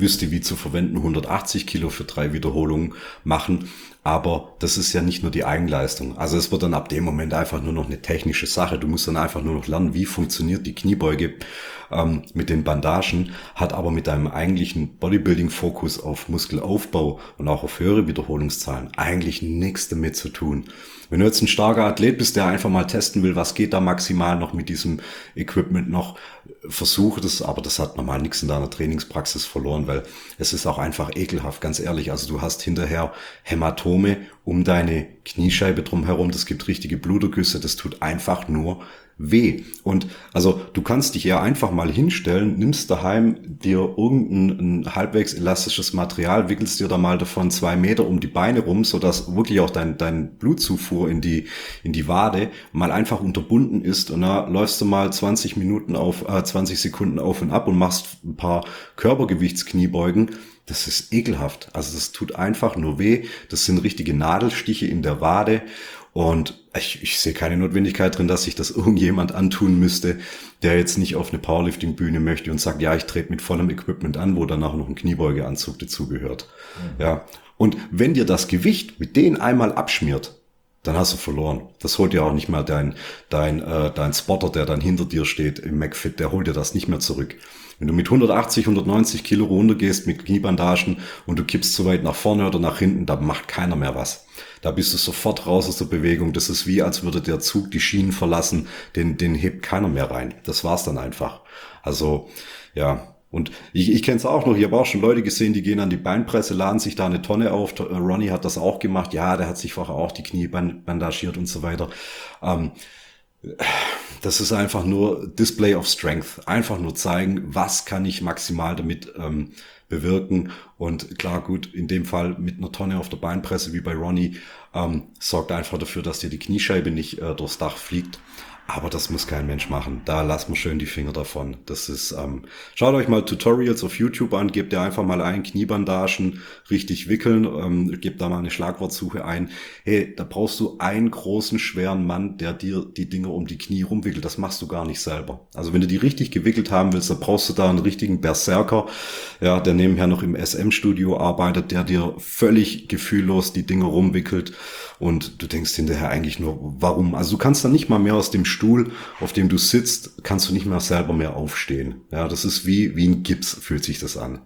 wüsste, wie zu verwenden, hundertachtzig Kilo für drei Wiederholungen machen. Aber das ist ja nicht nur die Eigenleistung. Also es wird dann ab dem Moment einfach nur noch eine technische Sache. Du musst dann einfach nur noch lernen, wie funktioniert die Kniebeuge ähm, mit den Bandagen, hat aber mit deinem eigentlichen Bodybuilding-Fokus auf Muskelaufbau und auch auf höhere Wiederholungszahlen eigentlich nichts damit zu tun. Wenn du jetzt ein starker Athlet bist, der einfach mal testen will, was geht da maximal noch mit diesem Equipment noch, versuche das, aber das hat normal nichts in deiner Trainingspraxis verloren, weil es ist auch einfach ekelhaft, ganz ehrlich. Also du hast hinterher Hämatome um deine Kniescheibe drumherum, das gibt richtige Blutergüsse, das tut einfach nur weh. Und also du kannst dich eher einfach mal hinstellen, nimmst daheim dir irgendein ein halbwegs elastisches Material, wickelst dir da mal davon zwei Meter um die Beine rum, sodass wirklich auch dein, dein Blutzufuhr in die, in die Wade mal einfach unterbunden ist, und da läufst du mal zwanzig Minuten auf, äh, zwanzig Sekunden auf und ab und machst ein paar Körpergewichtskniebeugen. Das ist ekelhaft. Also das tut einfach nur weh. Das sind richtige Nadelstiche in der Wade. Und ich, ich sehe keine Notwendigkeit drin, dass sich das irgendjemand antun müsste, der jetzt nicht auf eine Powerlifting-Bühne möchte und sagt, ja, ich trete mit vollem Equipment an, wo danach noch ein Kniebeugeanzug dazugehört. Mhm. Ja. Und wenn dir das Gewicht mit denen einmal abschmiert, dann hast du verloren. Das holt dir auch nicht mehr dein, dein, äh, dein Spotter, der dann hinter dir steht im McFit, der holt dir das nicht mehr zurück. Wenn du mit hundertachtzig, hundertneunzig Kilo runtergehst mit Kniebandagen und du kippst zu weit nach vorne oder nach hinten, da macht keiner mehr was. Da bist du sofort raus aus der Bewegung. Das ist wie, als würde der Zug die Schienen verlassen, den, den hebt keiner mehr rein. Das war's dann einfach. Also, ja. Und ich, ich kenne es auch noch, ich habe auch schon Leute gesehen, die gehen an die Beinpresse, laden sich da eine Tonne auf. Ronnie hat das auch gemacht. Ja, der hat sich vorher auch die Knie bandagiert und so weiter. Ähm, das ist einfach nur Display of Strength. Einfach nur zeigen, was kann ich maximal damit ähm, bewirken. Und klar, gut, in dem Fall mit einer Tonne auf der Beinpresse wie bei Ronnie, ähm, sorgt einfach dafür, dass dir die Kniescheibe nicht äh, durchs Dach fliegt. Aber das muss kein Mensch machen. Da lasst man schön die Finger davon. Das ist, ähm, schaut euch mal Tutorials auf YouTube an, gebt ihr einfach mal ein, Kniebandagen richtig wickeln, ähm, gebt da mal eine Schlagwortsuche ein. Hey, da brauchst du einen großen, schweren Mann, der dir die Dinge um die Knie rumwickelt. Das machst du gar nicht selber. Also wenn du die richtig gewickelt haben willst, dann brauchst du da einen richtigen Berserker, ja, der nebenher noch im S M-Studio arbeitet, der dir völlig gefühllos die Dinge rumwickelt. Und du denkst hinterher eigentlich nur, warum? Also du kannst dann nicht mal mehr aus dem Stuhl, auf dem du sitzt, kannst du nicht mehr selber mehr aufstehen. Ja, das ist wie, wie ein Gips, fühlt sich das an.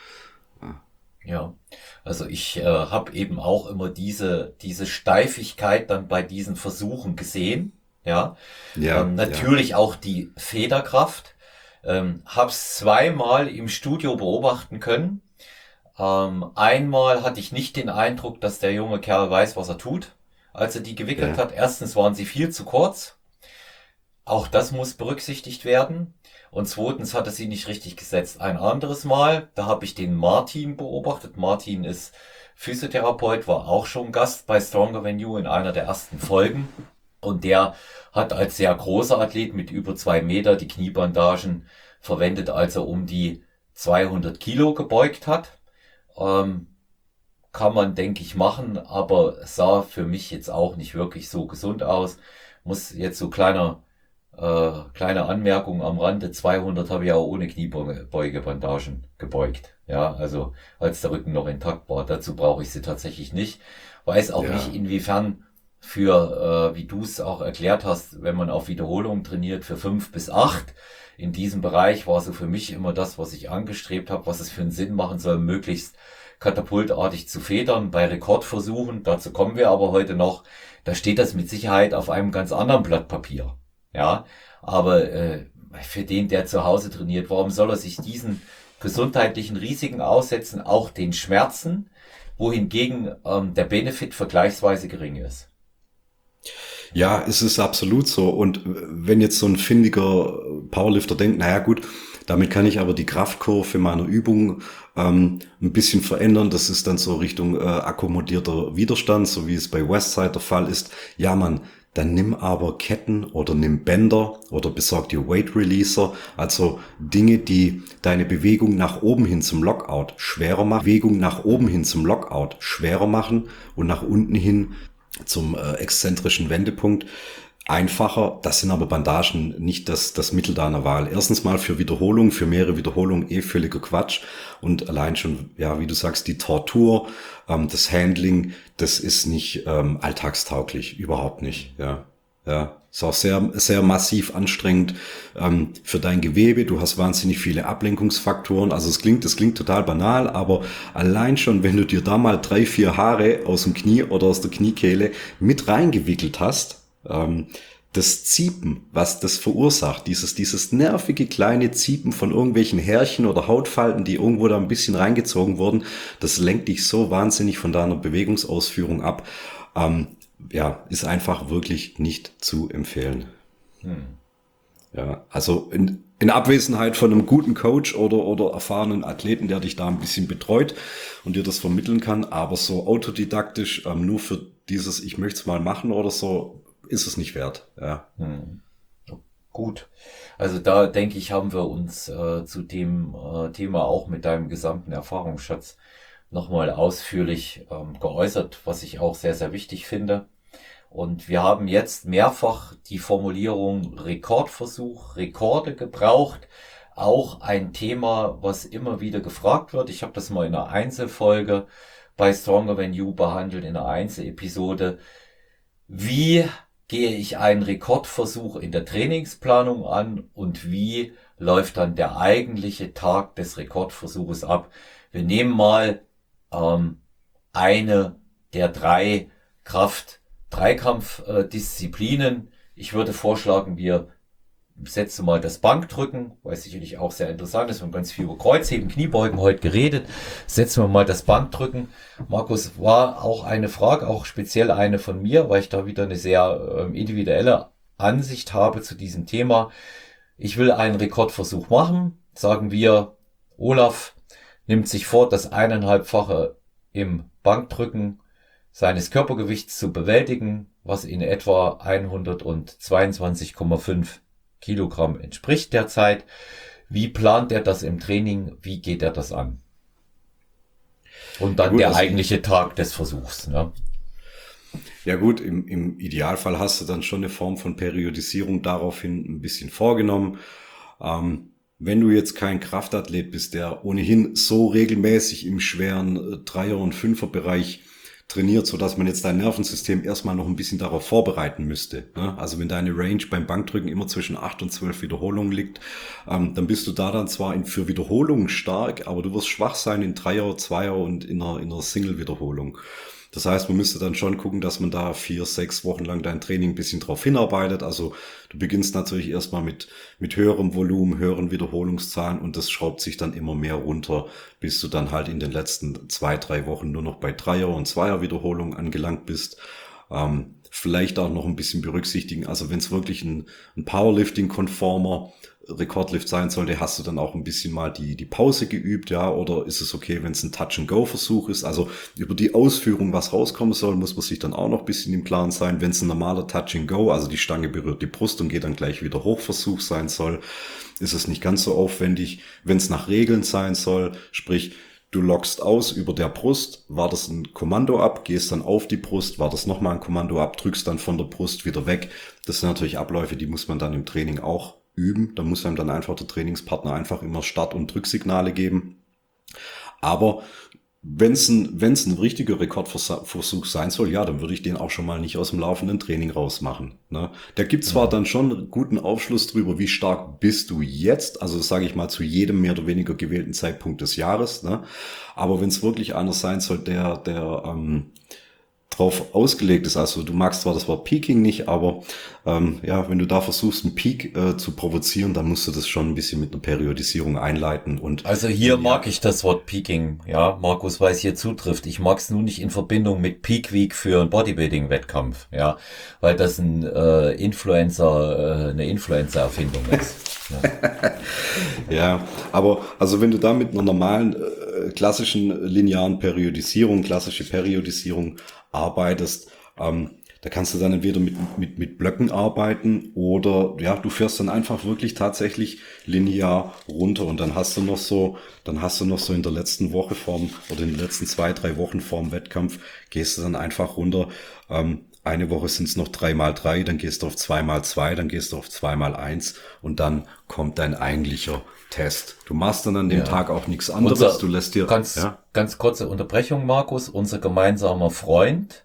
Ja, ja. Also ich äh, habe eben auch immer diese, diese Steifigkeit dann bei diesen Versuchen gesehen. Ja, ja ähm, natürlich ja. Auch die Federkraft. Ähm, hab's zweimal im Studio beobachten können. Ähm, einmal hatte ich nicht den Eindruck, dass der junge Kerl weiß, was er tut, als er die gewickelt ja. hat. Erstens waren sie viel zu kurz. Auch das muss berücksichtigt werden. Und zweitens hat er sie nicht richtig gesetzt. Ein anderes Mal, da habe ich den Martin beobachtet. Martin ist Physiotherapeut, war auch schon Gast bei Stronger Than You in einer der ersten Folgen. Und der hat als sehr großer Athlet mit über zwei Meter die Kniebandagen verwendet, als er um die zweihundert Kilo gebeugt hat. Ähm, kann man, denke ich, machen, aber sah für mich jetzt auch nicht wirklich so gesund aus. Muss jetzt so kleiner, äh, kleine Anmerkung am Rande, zweihundert habe ich auch ohne Kniebeugebandagen gebeugt. Ja, also als der Rücken noch intakt war. Dazu brauche ich sie tatsächlich nicht. Weiß auch ja. nicht, inwiefern für, äh, wie du es auch erklärt hast, wenn man auf Wiederholung trainiert, für fünf bis acht. In diesem Bereich war so für mich immer das, was ich angestrebt habe, was es für einen Sinn machen soll, möglichst katapultartig zu federn bei Rekordversuchen. Dazu kommen wir aber heute noch. Da steht das mit Sicherheit auf einem ganz anderen Blatt Papier. Ja, aber äh, für den, der zu Hause trainiert, warum soll er sich diesen gesundheitlichen Risiken aussetzen, auch den Schmerzen, wohingegen ähm, der Benefit vergleichsweise gering ist? Ja, es ist absolut so. Und wenn jetzt so ein findiger Powerlifter denkt, naja gut, damit kann ich aber die Kraftkurve meiner Übung ähm, ein bisschen verändern. Das ist dann so Richtung äh, akkommodierter Widerstand, so wie es bei Westside der Fall ist. Ja, Mann, dann nimm aber Ketten oder nimm Bänder oder besorg dir Weight Releaser. Also Dinge, die deine Bewegung nach oben hin zum Lockout schwerer machen, Bewegung nach oben hin zum Lockout schwerer machen und nach unten hin zum äh, exzentrischen Wendepunkt einfacher. Das sind aber Bandagen nicht das, das Mittel deiner Wahl. Erstens mal für Wiederholung, für mehrere Wiederholungen eh völliger Quatsch. Und allein schon, ja, wie du sagst, die Tortur, ähm, das Handling, das ist nicht ähm, alltagstauglich, überhaupt nicht. Ja, ja. Ist auch sehr, sehr massiv anstrengend ähm, für dein Gewebe. Du hast wahnsinnig viele Ablenkungsfaktoren. Also es klingt, es klingt total banal, aber allein schon, wenn du dir da mal drei, vier Haare aus dem Knie oder aus der Kniekehle mit reingewickelt hast, ähm, das Ziepen, was das verursacht, dieses, dieses nervige kleine Ziepen von irgendwelchen Härchen oder Hautfalten, die irgendwo da ein bisschen reingezogen wurden, das lenkt dich so wahnsinnig von deiner Bewegungsausführung ab. Ähm, ja, ist einfach wirklich nicht zu empfehlen. Hm. Ja, also in, in Abwesenheit von einem guten Coach oder, oder erfahrenen Athleten, der dich da ein bisschen betreut und dir das vermitteln kann, aber so autodidaktisch, ähm, nur für dieses, ich möchte es mal machen oder so, ist es nicht wert. Ja. Hm. Gut. Also da denke ich, haben wir uns äh, zu dem äh, Thema auch mit deinem gesamten Erfahrungsschatz nochmal ausführlich ähm, geäußert, was ich auch sehr, sehr wichtig finde. Und wir haben jetzt mehrfach die Formulierung Rekordversuch, Rekorde gebraucht. Auch ein Thema, was immer wieder gefragt wird. Ich habe das mal in einer Einzelfolge bei Stronger Than You behandelt, in einer Einzelepisode. Wie gehe ich einen Rekordversuch in der Trainingsplanung an und wie läuft dann der eigentliche Tag des Rekordversuches ab? Wir nehmen mal ähm, eine der drei Kraft-Dreikampf-Disziplinen. Ich würde vorschlagen, wir setzen mal das Bankdrücken, weil es sicherlich auch sehr interessant ist. Wir haben ganz viel über Kreuzheben, Kniebeugen heute geredet. Setzen wir mal das Bankdrücken. Markus, war auch eine Frage, auch speziell eine von mir, weil ich da wieder eine sehr äh, individuelle Ansicht habe zu diesem Thema. Ich will einen Rekordversuch machen. Sagen wir, Olaf nimmt sich vor, das eineinhalbfache im Bankdrücken seines Körpergewichts zu bewältigen, was in etwa hundertzweiundzwanzig Komma fünf Kilogramm entspricht derzeit. Wie plant er das im Training? Wie geht er das an? Und dann ja gut, der eigentliche Tag des Versuchs. Ne? Ja gut, im, im Idealfall hast du dann schon eine Form von Periodisierung daraufhin ein bisschen vorgenommen. Ähm, wenn du jetzt kein Kraftathlet bist, der ohnehin so regelmäßig im schweren Dreier- und Fünfer-Bereich trainiert, so dass man jetzt dein Nervensystem erstmal noch ein bisschen darauf vorbereiten müsste. Also wenn deine Range beim Bankdrücken immer zwischen acht und zwölf Wiederholungen liegt, dann bist du da dann zwar für Wiederholungen stark, aber du wirst schwach sein in Dreier, Zweier und in einer, in einer Single-Wiederholung. Das heißt, man müsste dann schon gucken, dass man da vier, sechs Wochen lang dein Training ein bisschen drauf hinarbeitet. Also du beginnst natürlich erstmal mit mit höherem Volumen, höheren Wiederholungszahlen und das schraubt sich dann immer mehr runter, bis du dann halt in den letzten zwei, drei Wochen nur noch bei Dreier- und Zweier-Wiederholungen angelangt bist. Ähm, vielleicht auch noch ein bisschen berücksichtigen, also wenn es wirklich ein, ein Powerlifting-konformer Rekordlift sein sollte, hast du dann auch ein bisschen mal die die Pause geübt, ja, oder ist es okay, wenn es ein Touch-and-Go-Versuch ist? Also über die Ausführung, was rauskommen soll, muss man sich dann auch noch ein bisschen im Klaren sein. Wenn es ein normaler Touch-and-Go, also die Stange berührt die Brust und geht dann gleich wieder hoch, Versuch sein soll, ist es nicht ganz so aufwendig. Wenn es nach Regeln sein soll, sprich, du lockst aus über der Brust, wartest ein Kommando ab, gehst dann auf die Brust, wartest nochmal ein Kommando ab, drückst dann von der Brust wieder weg. Das sind natürlich Abläufe, die muss man dann im Training auch üben. Da muss einem dann einfach der Trainingspartner einfach immer Start- und Drücksignale geben. Aber wenn es ein, wenn es ein richtiger Rekordversuch sein soll, ja, dann würde ich den auch schon mal nicht aus dem laufenden Training rausmachen. Ne? Der gibt zwar ja dann schon guten Aufschluss drüber, wie stark bist du jetzt, also sage ich mal zu jedem mehr oder weniger gewählten Zeitpunkt des Jahres. Ne? Aber wenn es wirklich einer sein soll, der, der ähm, drauf ausgelegt ist, also du magst zwar das Wort Peaking nicht, aber ähm, ja, wenn du da versuchst, einen Peak äh, zu provozieren, dann musst du das schon ein bisschen mit einer Periodisierung einleiten. Und also hier ja, mag ich das Wort Peaking, ja, Markus, weil es hier zutrifft. Ich mag es nur nicht in Verbindung mit Peak Week für einen Bodybuilding-Wettkampf, ja, weil das ein äh, Influencer, äh, eine Influencer-Erfindung ist. Ja. Ja, aber also wenn du da mit einer normalen, äh, klassischen linearen Periodisierung, klassische Periodisierung arbeitest, ähm, da kannst du dann entweder mit, mit, mit Blöcken arbeiten oder ja, du fährst dann einfach wirklich tatsächlich linear runter und dann hast du noch so, dann hast du noch so in der letzten Woche vorm oder in den letzten zwei, drei Wochen vorm Wettkampf gehst du dann einfach runter. Ähm, eine Woche sind es noch drei mal drei, dann gehst du auf zwei mal zwei, dann gehst du auf zwei mal eins und dann kommt dein eigentlicher Test. Du machst dann an dem Ja. Tag auch nichts anderes. Unser, du lässt dir ganz, ja, ganz kurze Unterbrechung, Markus. Unser gemeinsamer Freund,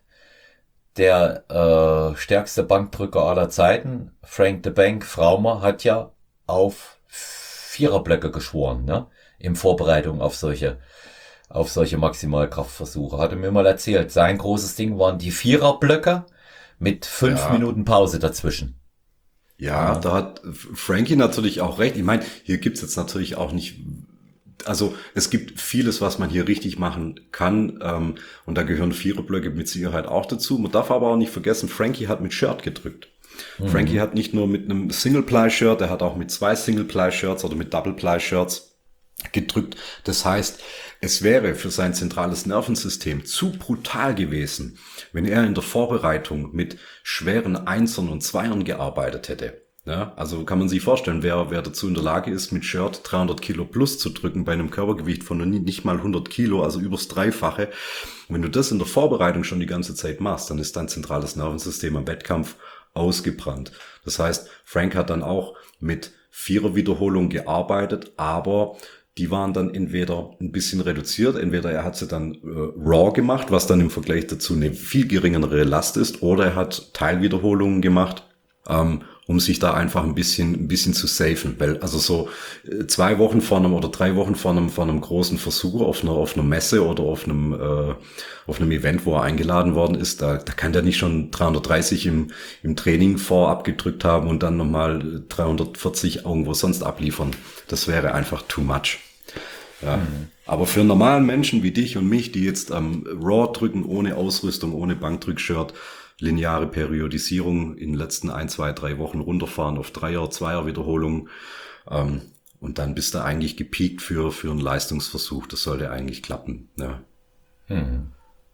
der äh, stärkste Bankdrücker aller Zeiten, Frank the Bank Fraumer, hat ja auf Viererblöcke geschworen, ne? In Vorbereitung auf solche auf solche Maximalkraftversuche. Hat er mir mal erzählt. Sein großes Ding waren die Viererblöcke mit fünf Ja. Minuten Pause dazwischen. ja, da hat Frankie natürlich auch recht. Ich meine, hier gibt's jetzt natürlich auch nicht, also es gibt vieles, was man hier richtig machen kann, ähm, und da gehören Viererblöcke mit Sicherheit auch dazu. Man darf aber auch nicht vergessen, Frankie hat mit Shirt gedrückt. Mhm. Frankie hat nicht nur mit einem Single-Ply-Shirt, er hat auch mit zwei Single-Ply-Shirts oder mit Double-Ply-Shirts gedrückt. Das heißt, es wäre für sein zentrales Nervensystem zu brutal gewesen, wenn er in der Vorbereitung mit schweren Einsern und Zweiern gearbeitet hätte. Ja, also kann man sich vorstellen, wer, wer dazu in der Lage ist, mit Shirt dreihundert Kilo plus zu drücken bei einem Körpergewicht von nicht mal hundert Kilo, also übers Dreifache. Und wenn du das in der Vorbereitung schon die ganze Zeit machst, dann ist dein zentrales Nervensystem am Wettkampf ausgebrannt. Das heißt, Frank hat dann auch mit Viererwiederholungen gearbeitet, aber die waren dann entweder ein bisschen reduziert, entweder er hat sie dann äh, raw gemacht, was dann im Vergleich dazu eine viel geringere Last ist, oder er hat Teilwiederholungen gemacht, ähm, um sich da einfach ein bisschen ein bisschen zu safen, weil also so äh, zwei Wochen vor einem oder drei Wochen vor einem vor einem großen Versuch auf einer auf einer Messe oder auf einem äh, auf einem Event, wo er eingeladen worden ist, da da kann der nicht schon dreihundertdreißig im im Training vorab gedrückt haben und dann nochmal dreihundertvierzig irgendwo sonst abliefern. Das wäre einfach too much. Ja. Mhm. Aber für einen normalen Menschen wie dich und mich, die jetzt am ähm, Raw drücken, ohne Ausrüstung, ohne Bankdrückshirt, lineare Periodisierung in den letzten ein, zwei, drei Wochen runterfahren auf Dreier-, Zweier-Wiederholungen, ähm, und dann bist du eigentlich gepiekt für für einen Leistungsversuch. Das sollte eigentlich klappen. Ja. Mhm.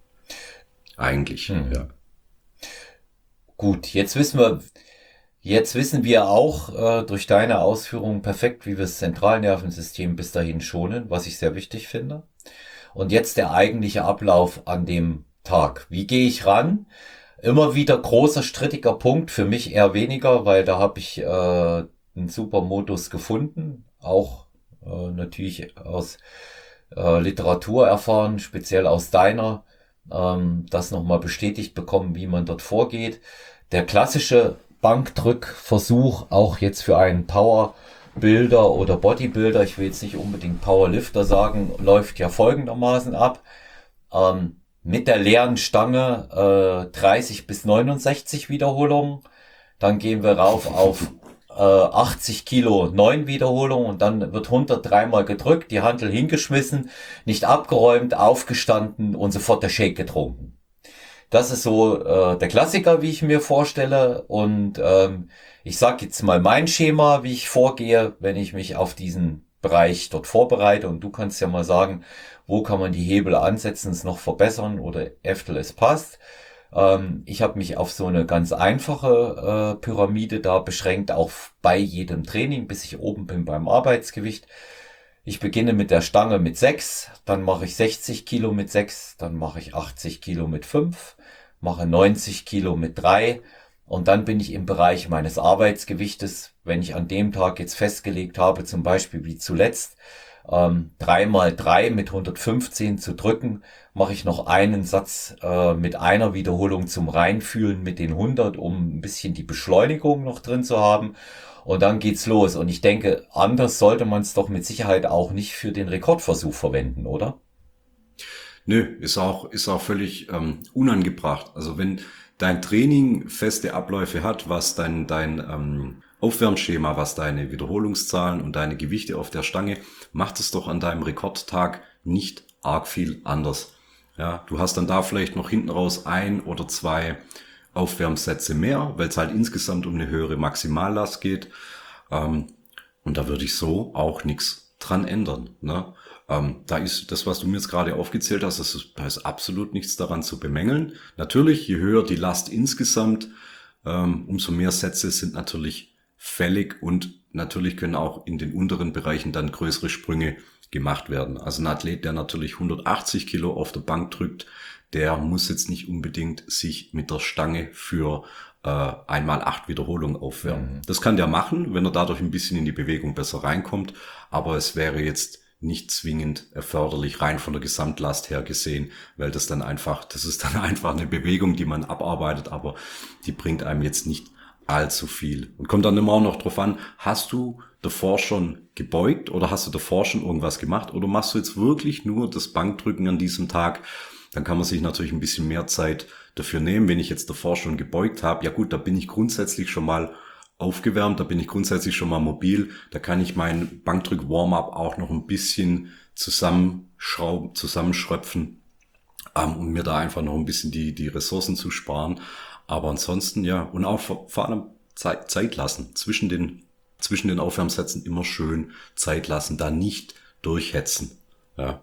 Eigentlich, mhm. ja. Gut, jetzt wissen wir, jetzt wissen wir auch äh, durch deine Ausführungen perfekt, wie wir das Zentralnervensystem bis dahin schonen, was ich sehr wichtig finde. Und jetzt der eigentliche Ablauf an dem Tag. Wie gehe ich ran? Immer wieder großer, strittiger Punkt, für mich eher weniger, weil da habe ich äh, einen super Modus gefunden, auch äh, natürlich aus äh, Literatur erfahren, speziell aus deiner, ähm, das nochmal bestätigt bekommen, wie man dort vorgeht. Der klassische Bankdrückversuch, auch jetzt für einen Powerbuilder oder Bodybuilder, ich will jetzt nicht unbedingt Powerlifter sagen, läuft ja folgendermaßen ab. Ähm, mit der leeren Stange äh, dreißig bis neunundsechzig Wiederholungen, dann gehen wir rauf auf äh, achtzig Kilo neun Wiederholungen und dann wird hundertdrei Mal gedrückt, die Hantel hingeschmissen, nicht abgeräumt, aufgestanden und sofort der Shake getrunken. Das ist so äh, der Klassiker, wie ich mir vorstelle. Und ähm, ich sage jetzt mal mein Schema, wie ich vorgehe, wenn ich mich auf diesen Bereich dort vorbereite. Und du kannst ja mal sagen, wo kann man die Hebel ansetzen, es noch verbessern oder öfter es passt. Ähm, ich habe mich auf so eine ganz einfache äh, Pyramide da beschränkt, auch bei jedem Training, bis ich oben bin beim Arbeitsgewicht. Ich beginne mit der Stange mit sechs, dann mache ich sechzig Kilo mit sechs, dann mache ich achtzig Kilo mit fünf, mache neunzig Kilo mit drei und dann bin ich im Bereich meines Arbeitsgewichtes, wenn ich an dem Tag jetzt festgelegt habe, zum Beispiel wie zuletzt, ähm, drei mal drei mit hundertfünfzehn zu drücken, mache ich noch einen Satz äh, mit einer Wiederholung zum Reinfühlen mit den hundert, um ein bisschen die Beschleunigung noch drin zu haben. Und dann geht's los. Und ich denke, anders sollte man es doch mit Sicherheit auch nicht für den Rekordversuch verwenden, oder? Nö, ist auch, ist auch völlig ähm, unangebracht. Also wenn dein Training feste Abläufe hat, was dein, dein ähm, Aufwärmschema, was deine Wiederholungszahlen und deine Gewichte auf der Stange, macht es doch an deinem Rekordtag nicht arg viel anders. Ja, du hast dann da vielleicht noch hinten raus ein oder zwei Aufwärmsätze mehr, weil es halt insgesamt um eine höhere Maximallast geht. Ähm, und da würde ich so auch nichts dran ändern. Ne? Ähm, da ist das, was du mir jetzt gerade aufgezählt hast, das ist, da ist absolut nichts daran zu bemängeln. Natürlich, je höher die Last insgesamt, ähm, umso mehr Sätze sind natürlich fällig und natürlich können auch in den unteren Bereichen dann größere Sprünge gemacht werden. Also ein Athlet, der natürlich hundertachtzig Kilo auf der Bank drückt, der muss jetzt nicht unbedingt sich mit der Stange für äh, einmal acht Wiederholungen aufwärmen. Mhm. Das kann der machen, wenn er dadurch ein bisschen in die Bewegung besser reinkommt, aber es wäre jetzt nicht zwingend erforderlich, rein von der Gesamtlast her gesehen, weil das dann einfach, das ist dann einfach eine Bewegung, die man abarbeitet, aber die bringt einem jetzt nicht allzu viel. Und kommt dann immer auch noch drauf an, hast du davor schon gebeugt oder hast du davor schon irgendwas gemacht oder machst du jetzt wirklich nur das Bankdrücken an diesem Tag? Dann kann man sich natürlich ein bisschen mehr Zeit dafür nehmen. Wenn ich jetzt davor schon gebeugt habe, ja gut, da bin ich grundsätzlich schon mal aufgewärmt, da bin ich grundsätzlich schon mal mobil, da kann ich mein Bankdrück-Warm-up auch noch ein bisschen zusammenschrauben, zusammenschröpfen, ähm, um mir da einfach noch ein bisschen die, die Ressourcen zu sparen. Aber ansonsten, ja, und auch vor, vor allem Zeit, Zeit lassen. Zwischen den, zwischen den Aufwärmsätzen immer schön Zeit lassen, da nicht durchhetzen. Ja.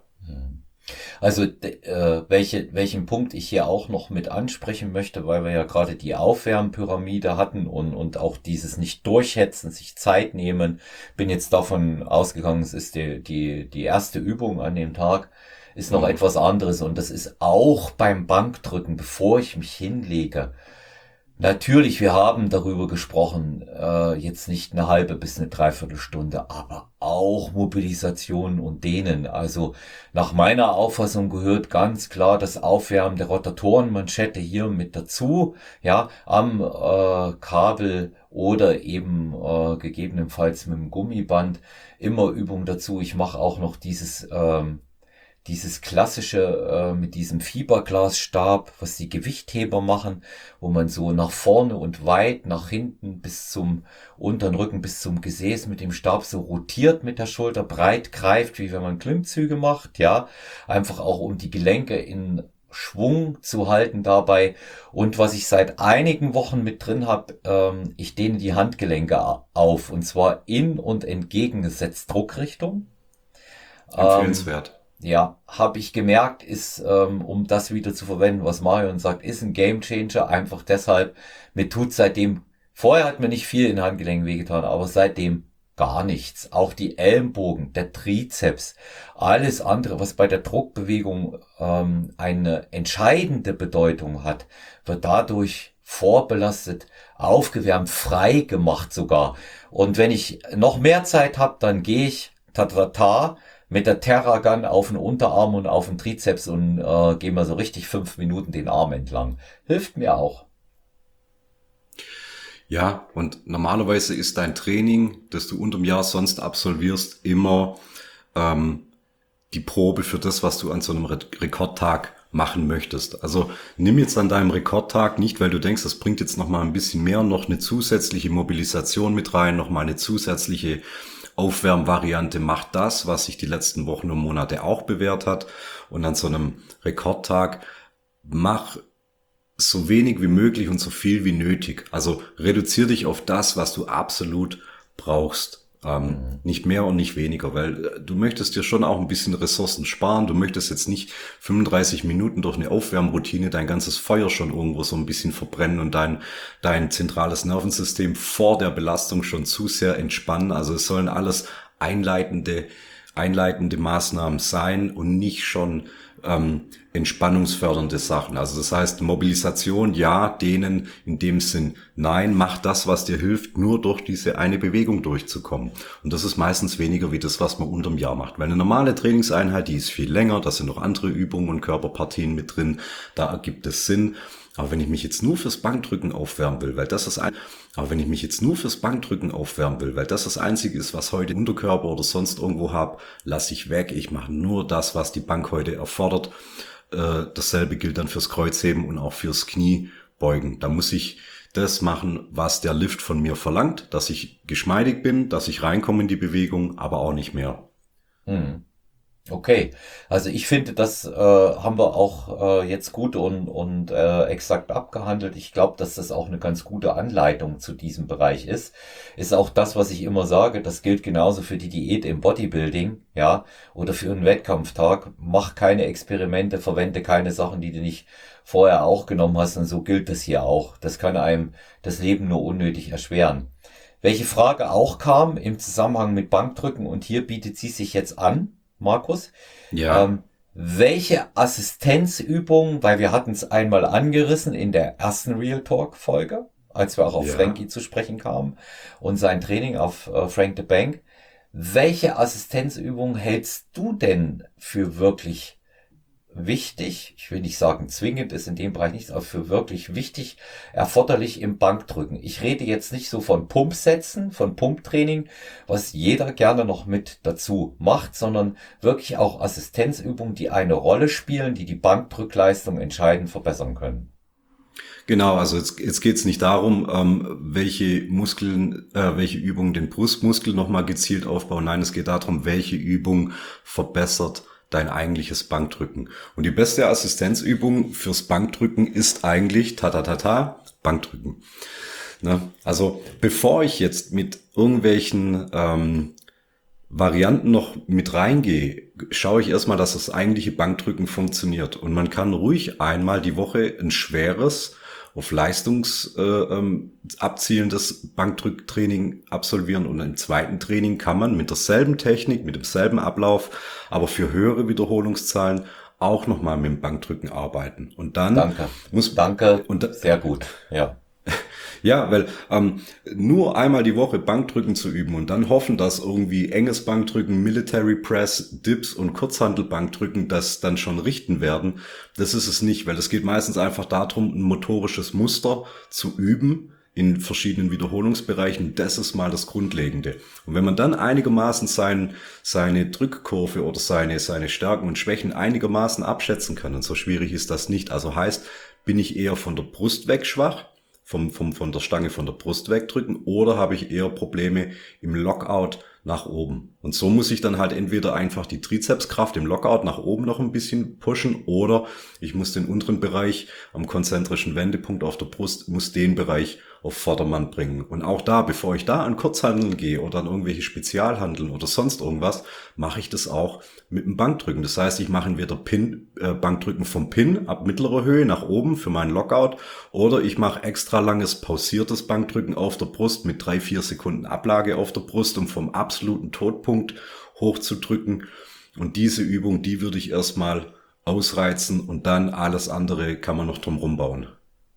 Also äh, welche, welchen Punkt ich hier auch noch mit ansprechen möchte, weil wir ja gerade die Aufwärmpyramide hatten und, und auch dieses nicht durchhetzen, sich Zeit nehmen. Bin jetzt davon ausgegangen, es ist die, die, die erste Übung an dem Tag, ist noch mhm. etwas anderes. Und das ist auch beim Bankdrücken, bevor ich mich hinlege. Natürlich, wir haben darüber gesprochen, äh, jetzt nicht eine halbe bis eine Dreiviertelstunde, aber auch Mobilisation und Dehnen. Also nach meiner Auffassung gehört ganz klar das Aufwärmen der Rotatorenmanschette hier mit dazu, ja, am äh, Kabel oder eben äh, gegebenenfalls mit dem Gummiband. Immer Übung dazu. Ich mache auch noch dieses ähm, Dieses klassische äh, mit diesem Fiberglasstab, was die Gewichtheber machen, wo man so nach vorne und weit nach hinten bis zum unteren Rücken, bis zum Gesäß mit dem Stab so rotiert mit der Schulter, breit greift, wie wenn man Klimmzüge macht, ja, einfach auch um die Gelenke in Schwung zu halten dabei. Und was ich seit einigen Wochen mit drin habe, ähm, ich dehne die Handgelenke auf, und zwar in und entgegengesetzt Druckrichtung. Empfehlenswert. Ähm, Ja, habe ich gemerkt, ist, ähm, um das wieder zu verwenden, was Marion sagt, ist ein Gamechanger. Einfach deshalb, mir tut seitdem, vorher hat mir nicht viel in den Handgelenken wehgetan, aber seitdem gar nichts. Auch die Ellenbogen, der Trizeps, alles andere, was bei der Druckbewegung ähm, eine entscheidende Bedeutung hat, wird dadurch vorbelastet, aufgewärmt, frei gemacht sogar. Und wenn ich noch mehr Zeit habe, dann gehe ich tatata mit der Terragun auf den Unterarm und auf den Trizeps und äh, gehe mal so richtig fünf Minuten den Arm entlang. Hilft mir auch. Ja, und normalerweise ist dein Training, das du unterm Jahr sonst absolvierst, immer ähm, die Probe für das, was du an so einem Re- Rekordtag machen möchtest. Also nimm jetzt an deinem Rekordtag nicht, weil du denkst, das bringt jetzt noch mal ein bisschen mehr, noch eine zusätzliche Mobilisation mit rein, noch mal eine zusätzliche Aufwärmvariante, macht das, was sich die letzten Wochen und Monate auch bewährt hat. Und an so einem Rekordtag mach so wenig wie möglich und so viel wie nötig. Also reduzier dich auf das, was du absolut brauchst. Ähm, mhm. Nicht mehr und nicht weniger, weil du möchtest dir schon auch ein bisschen Ressourcen sparen. Du möchtest jetzt nicht fünfunddreißig Minuten durch eine Aufwärmroutine dein ganzes Feuer schon irgendwo so ein bisschen verbrennen und dein, dein zentrales Nervensystem vor der Belastung schon zu sehr entspannen. Also es sollen alles einleitende, einleitende Maßnahmen sein und nicht schon ähm, entspannungsfördernde Sachen. Also das heißt, Mobilisation, ja, dehnen in dem Sinn, nein, mach das, was dir hilft, nur durch diese eine Bewegung durchzukommen. Und das ist meistens weniger wie das, was man unterm Jahr macht. Weil eine normale Trainingseinheit, die ist viel länger, da sind noch andere Übungen und Körperpartien mit drin, da ergibt es Sinn. Aber wenn ich mich jetzt nur fürs Bankdrücken aufwärmen will, weil das ist ein, aber wenn ich mich jetzt nur fürs Bankdrücken aufwärmen will, weil das das Einzige ist, was heute im Unterkörper oder sonst irgendwo habe, lasse ich weg. Ich mache nur das, was die Bank heute erfordert. Äh, dasselbe gilt dann fürs Kreuzheben und auch fürs Kniebeugen. Da muss ich das machen, was der Lift von mir verlangt, dass ich geschmeidig bin, dass ich reinkomme in die Bewegung, aber auch nicht mehr. Hm. Okay, also ich finde, das äh, haben wir auch äh, jetzt gut und, und äh, exakt abgehandelt. Ich glaube, dass das auch eine ganz gute Anleitung zu diesem Bereich ist. Ist auch das, was ich immer sage, das gilt genauso für die Diät im Bodybuilding, ja, oder für einen Wettkampftag. Mach keine Experimente, verwende keine Sachen, die du nicht vorher auch genommen hast, und so gilt das hier auch. Das kann einem das Leben nur unnötig erschweren. Welche Frage auch kam im Zusammenhang mit Bankdrücken, und hier bietet sie sich jetzt an. Markus. Ja. Ähm, welche Assistenzübungen, weil wir hatten es einmal angerissen in der ersten Real Talk Folge, als wir auch auf Ja. Frankie zu sprechen kamen und sein Training auf äh, Frank the Bank. Welche Assistenzübungen hältst du denn für wirklich wichtig, ich will nicht sagen zwingend, ist in dem Bereich nichts, aber für wirklich wichtig, erforderlich im Bankdrücken? Ich rede jetzt nicht so von Pumpsätzen, von Pumptraining, was jeder gerne noch mit dazu macht, sondern wirklich auch Assistenzübungen, die eine Rolle spielen, die die Bankdrückleistung entscheidend verbessern können. Genau, also jetzt, jetzt geht es nicht darum, ähm, welche Muskeln, äh, welche Übungen den Brustmuskel nochmal gezielt aufbauen. Nein, es geht darum, welche Übung verbessert dein eigentliches Bankdrücken. Und die beste Assistenzübung fürs Bankdrücken ist eigentlich, ta ta ta ta, Bankdrücken. Ne? Also bevor ich jetzt mit irgendwelchen ähm, Varianten noch mit reingehe, schaue ich erstmal, dass das eigentliche Bankdrücken funktioniert. Und man kann ruhig einmal die Woche ein schweres, auf Leistungs äh, ähm, abzielendes Bankdrücktraining absolvieren und im zweiten Training kann man mit derselben Technik, mit demselben Ablauf, aber für höhere Wiederholungszahlen auch nochmal mit dem Bankdrücken arbeiten. Und dann Danke. muss Danke. und Sehr gut. Ja. ja, weil ähm, nur einmal die Woche Bankdrücken zu üben und dann hoffen, dass irgendwie enges Bankdrücken, Military Press, Dips und Kurzhantelbankdrücken das dann schon richten werden, das ist es nicht, weil es geht meistens einfach darum, ein motorisches Muster zu üben in verschiedenen Wiederholungsbereichen. Das ist mal das Grundlegende. Und wenn man dann einigermaßen sein, seine Drückkurve oder seine, seine Stärken und Schwächen einigermaßen abschätzen kann, und so schwierig ist das nicht, also heißt, bin ich eher von der Brust weg schwach, vom, vom, von der Stange von der Brust wegdrücken oder habe ich eher Probleme im Lockout nach oben. Und so muss ich dann halt entweder einfach die Trizepskraft im Lockout nach oben noch ein bisschen pushen oder ich muss den unteren Bereich am konzentrischen Wendepunkt auf der Brust, muss den Bereich auf Vordermann bringen. Und auch da, bevor ich da an Kurzhandeln gehe oder an irgendwelche Spezialhandeln oder sonst irgendwas, mache ich das auch mit dem Bankdrücken. Das heißt, ich mache entweder Pin, äh, Bankdrücken vom Pin ab mittlerer Höhe nach oben für meinen Lockout oder ich mache extra langes pausiertes Bankdrücken auf der Brust mit drei, vier Sekunden Ablage auf der Brust, um vom absoluten Todpunkt hochzudrücken. Und diese Übung, die würde ich erstmal ausreizen und dann alles andere kann man noch drum rumbauen.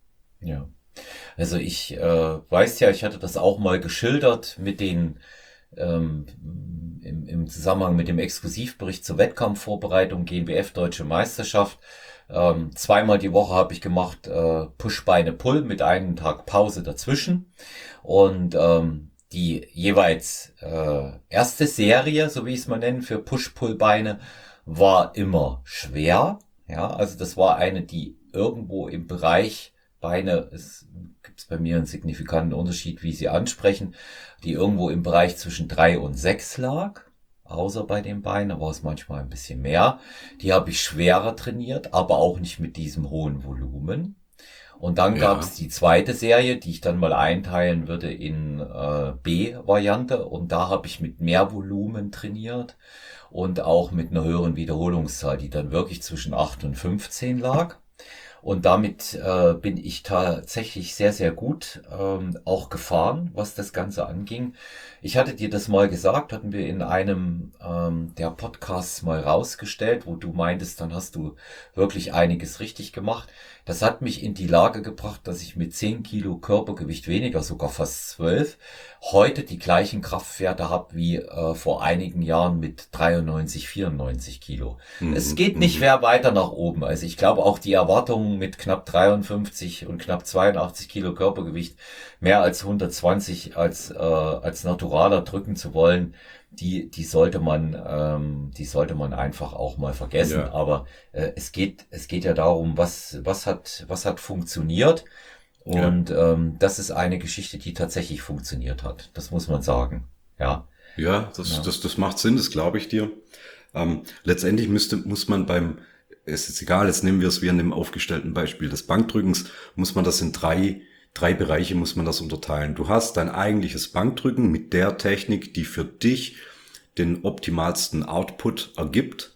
Ja. Also ich äh, weiß ja, ich hatte das auch mal geschildert mit den ähm, im, im Zusammenhang mit dem Exklusivbericht zur Wettkampfvorbereitung G N B F Deutsche Meisterschaft. Ähm, zweimal die Woche habe ich gemacht äh, Push-Beine-Pull mit einem Tag Pause dazwischen und ähm, die jeweils äh, erste Serie, so wie ich es mal nenne, für Push-Pull-Beine war immer schwer. Ja, also das war eine, die irgendwo im Bereich Beine, es gibt bei mir einen signifikanten Unterschied, wie sie ansprechen, die irgendwo im Bereich zwischen drei und sechs lag, außer bei den Beinen, war es manchmal ein bisschen mehr. Die habe ich schwerer trainiert, aber auch nicht mit diesem hohen Volumen. Und dann Ja. gab es die zweite Serie, die ich dann mal einteilen würde in äh, B-Variante. Und da habe ich mit mehr Volumen trainiert und auch mit einer höheren Wiederholungszahl, die dann wirklich zwischen acht und fünfzehn lag. Und damit äh, bin ich tatsächlich sehr, sehr gut ähm, auch gefahren, was das Ganze anging. Ich hatte dir das mal gesagt, hatten wir in einem ähm, der Podcasts mal rausgestellt, wo du meintest, dann hast du wirklich einiges richtig gemacht. Das hat mich in die Lage gebracht, dass ich mit zehn Kilo Körpergewicht weniger, sogar fast zwölf, heute die gleichen Kraftwerte habe wie äh, vor einigen Jahren mit dreiundneunzig, vierundneunzig Kilo. Mhm. Es geht nicht mehr weiter nach oben. Also ich glaube auch die Erwartungen mit knapp dreiundfünfzig und knapp zweiundachtzig Kilo Körpergewicht mehr als hundertzwanzig als äh, als Naturaler drücken zu wollen, die die sollte man ähm, die sollte man einfach auch mal vergessen. Ja. Aber äh, es geht es geht ja darum, was was hat was hat funktioniert. Und ja. ähm, das ist eine Geschichte, die tatsächlich funktioniert hat. Das muss man sagen. Ja. Ja, das, Ja. das, das macht Sinn, das glaube ich dir. Ähm, letztendlich müsste, muss man beim, es ist egal, jetzt nehmen wir es wie an dem aufgestellten Beispiel des Bankdrückens, muss man das in drei, drei Bereiche muss man das unterteilen. Du hast dein eigentliches Bankdrücken mit der Technik, die für dich den optimalsten Output ergibt.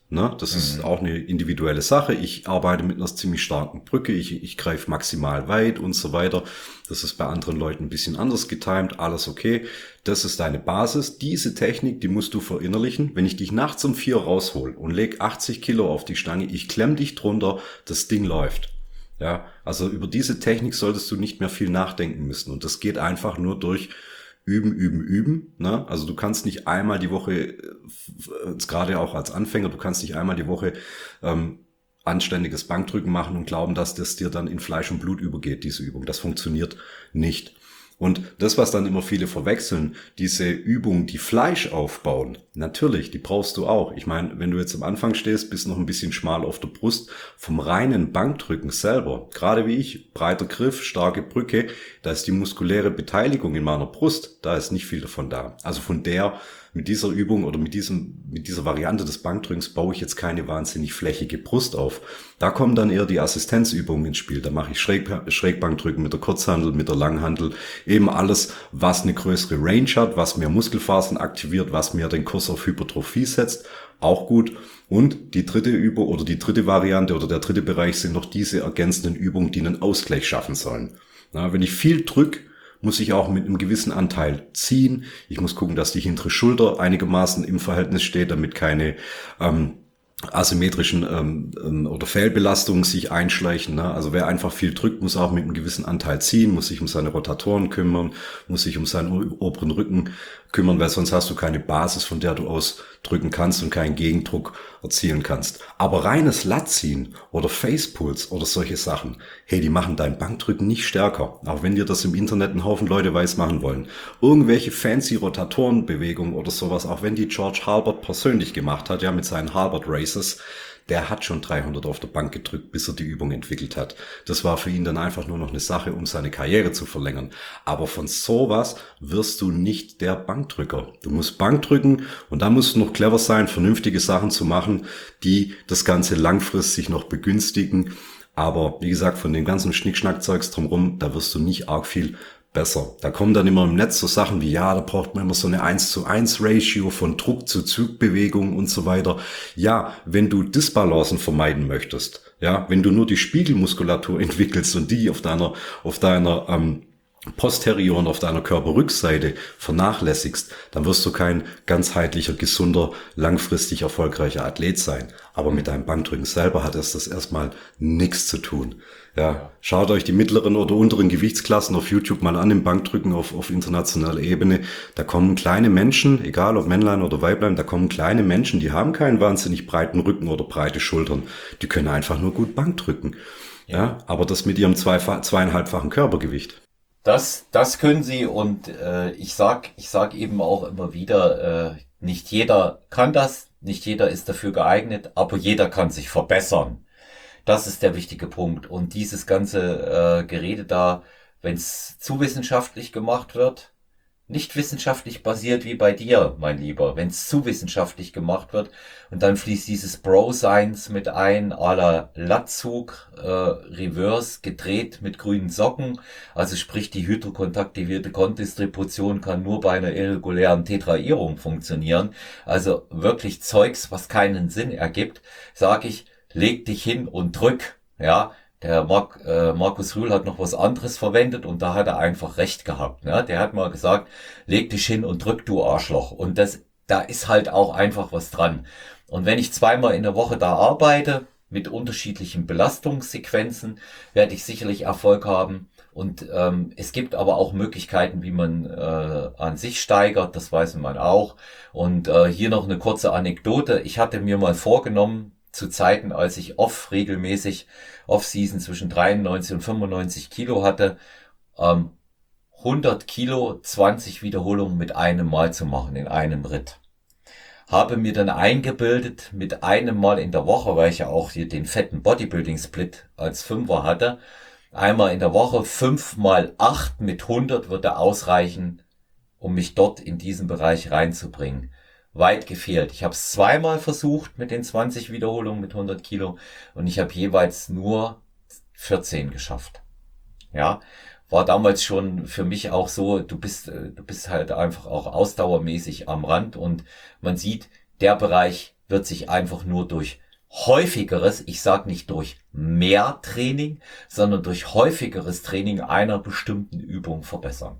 Ne? Das ist auch eine individuelle Sache. Ich arbeite mit einer ziemlich starken Brücke, ich, ich greife maximal weit und so weiter. Das ist bei anderen Leuten ein bisschen anders getimed, alles okay. Das ist deine Basis. Diese Technik, die musst du verinnerlichen. Wenn ich dich nachts um vier raushol und leg achtzig Kilo auf die Stange, ich klemm dich drunter, das Ding läuft. Ja, also über diese Technik solltest du nicht mehr viel nachdenken müssen. Und das geht einfach nur durch Üben, üben, üben. Ne? Also du kannst nicht einmal die Woche, jetzt gerade auch als Anfänger, du kannst nicht einmal die Woche ähm, anständiges Bankdrücken machen und glauben, dass das dir dann in Fleisch und Blut übergeht, diese Übung. Das funktioniert nicht. Und das, was dann immer viele verwechseln, diese Übungen, die Fleisch aufbauen, natürlich, die brauchst du auch. Ich meine, wenn du jetzt am Anfang stehst, bist noch ein bisschen schmal auf der Brust, vom reinen Bankdrücken selber, gerade wie ich, breiter Griff, starke Brücke, da ist die muskuläre Beteiligung in meiner Brust, da ist nicht viel davon da. Also von der, mit dieser Übung oder mit diesem, mit dieser Variante des Bankdrückens baue ich jetzt keine wahnsinnig flächige Brust auf. Da kommen dann eher die Assistenzübungen ins Spiel. Da mache ich Schräg, Schrägbankdrücken mit der Kurzhantel, mit der Langhantel. Eben alles, was eine größere Range hat, was mehr Muskelfasern aktiviert, was mehr den Kurs auf Hypertrophie setzt. Auch gut. Und die dritte Übung oder die dritte Variante oder der dritte Bereich sind noch diese ergänzenden Übungen, die einen Ausgleich schaffen sollen. Na, wenn ich viel drücke, muss ich auch mit einem gewissen Anteil ziehen. Ich muss gucken, dass die hintere Schulter einigermaßen im Verhältnis steht, damit keine ähm, asymmetrischen ähm, oder Fehlbelastungen sich einschleichen. Ne? Also wer einfach viel drückt, muss auch mit einem gewissen Anteil ziehen, muss sich um seine Rotatoren kümmern, muss sich um seinen oberen Rücken kümmern, weil sonst hast du keine Basis, von der du aus drücken kannst und keinen Gegendruck erzielen kannst. Aber reines Latziehen oder Facepulls oder solche Sachen, hey, die machen dein Bankdrücken nicht stärker, auch wenn dir das im Internet ein Haufen Leute weiß machen wollen. Irgendwelche fancy Rotatorenbewegungen oder sowas, auch wenn die George Halbert persönlich gemacht hat, ja, mit seinen Halbert Races, der hat schon dreihundert auf der Bank gedrückt, bis er die Übung entwickelt hat. Das war für ihn dann einfach nur noch eine Sache, um seine Karriere zu verlängern. Aber von sowas wirst du nicht der Bankdrücker. Du musst Bankdrücken und da musst du noch clever sein, vernünftige Sachen zu machen, die das Ganze langfristig noch begünstigen. Aber wie gesagt, von dem ganzen Schnickschnackzeugs drumherum, da wirst du nicht arg viel besser. Da kommen dann immer im Netz so Sachen wie, ja, da braucht man immer so eine eins zu eins Ratio von Druck zu Zugbewegung und so weiter. Ja, wenn du Disbalancen vermeiden möchtest, ja, wenn du nur die Spiegelmuskulatur entwickelst und die auf deiner, auf deiner, ähm, posterioren, auf deiner Körperrückseite vernachlässigst, dann wirst du kein ganzheitlicher, gesunder, langfristig erfolgreicher Athlet sein. Aber mit deinem Bankdrücken selber hat es das erstmal nichts zu tun. Ja, schaut euch die mittleren oder unteren Gewichtsklassen auf YouTube mal an, im Bankdrücken auf, auf internationaler Ebene. Da kommen kleine Menschen, egal ob Männlein oder Weiblein, da kommen kleine Menschen, die haben keinen wahnsinnig breiten Rücken oder breite Schultern. Die können einfach nur gut Bankdrücken. Ja, ja, aber das mit ihrem zwei, zweieinhalbfachen Körpergewicht. Das, das können sie und äh, ich sag, ich sag eben auch immer wieder, äh, nicht jeder kann das, nicht jeder ist dafür geeignet, aber jeder kann sich verbessern. Das ist der wichtige Punkt. Und dieses ganze äh, Gerede da, wenn es zu wissenschaftlich gemacht wird, nicht wissenschaftlich basiert wie bei dir, mein Lieber, wenn es zu wissenschaftlich gemacht wird und dann fließt dieses Bro-Science mit ein, à la Latzug, äh, Reverse, gedreht mit grünen Socken, also sprich die hydrokontaktivierte Kondistribution kann nur bei einer irregulären Tetraierung funktionieren, also wirklich Zeugs, was keinen Sinn ergibt, sage ich, leg dich hin und drück, ja. Der Mark, äh, Markus Rühl hat noch was anderes verwendet und da hat er einfach recht gehabt. Ne? Der hat mal gesagt, leg dich hin und drück, du Arschloch. Und das, da ist halt auch einfach was dran. Und wenn ich zweimal in der Woche da arbeite, mit unterschiedlichen Belastungssequenzen, werde ich sicherlich Erfolg haben. Und ähm, es gibt aber auch Möglichkeiten, wie man äh, an sich steigert, das weiß man auch. Und äh, hier noch eine kurze Anekdote. Ich hatte mir mal vorgenommen, zu Zeiten, als ich off regelmäßig Off-Season zwischen dreiundneunzig und fünfundneunzig Kilo hatte, ähm, hundert Kilo, zwanzig Wiederholungen mit einem Mal zu machen, in einem Ritt. Habe mir dann eingebildet, mit einem Mal in der Woche, weil ich ja auch hier den fetten Bodybuilding-Split als Fünfer hatte, einmal in der Woche, fünf mal acht mit hundert würde ausreichen, um mich dort in diesen Bereich reinzubringen. Weit gefehlt. Ich habe es zweimal versucht mit den zwanzig Wiederholungen mit hundert Kilo und ich habe jeweils nur vierzehn geschafft. Ja, war damals schon für mich auch so, du bist du bist halt einfach auch ausdauermäßig am Rand und man sieht, der Bereich wird sich einfach nur durch häufigeres, ich sage nicht durch mehr Training, sondern durch häufigeres Training einer bestimmten Übung verbessern.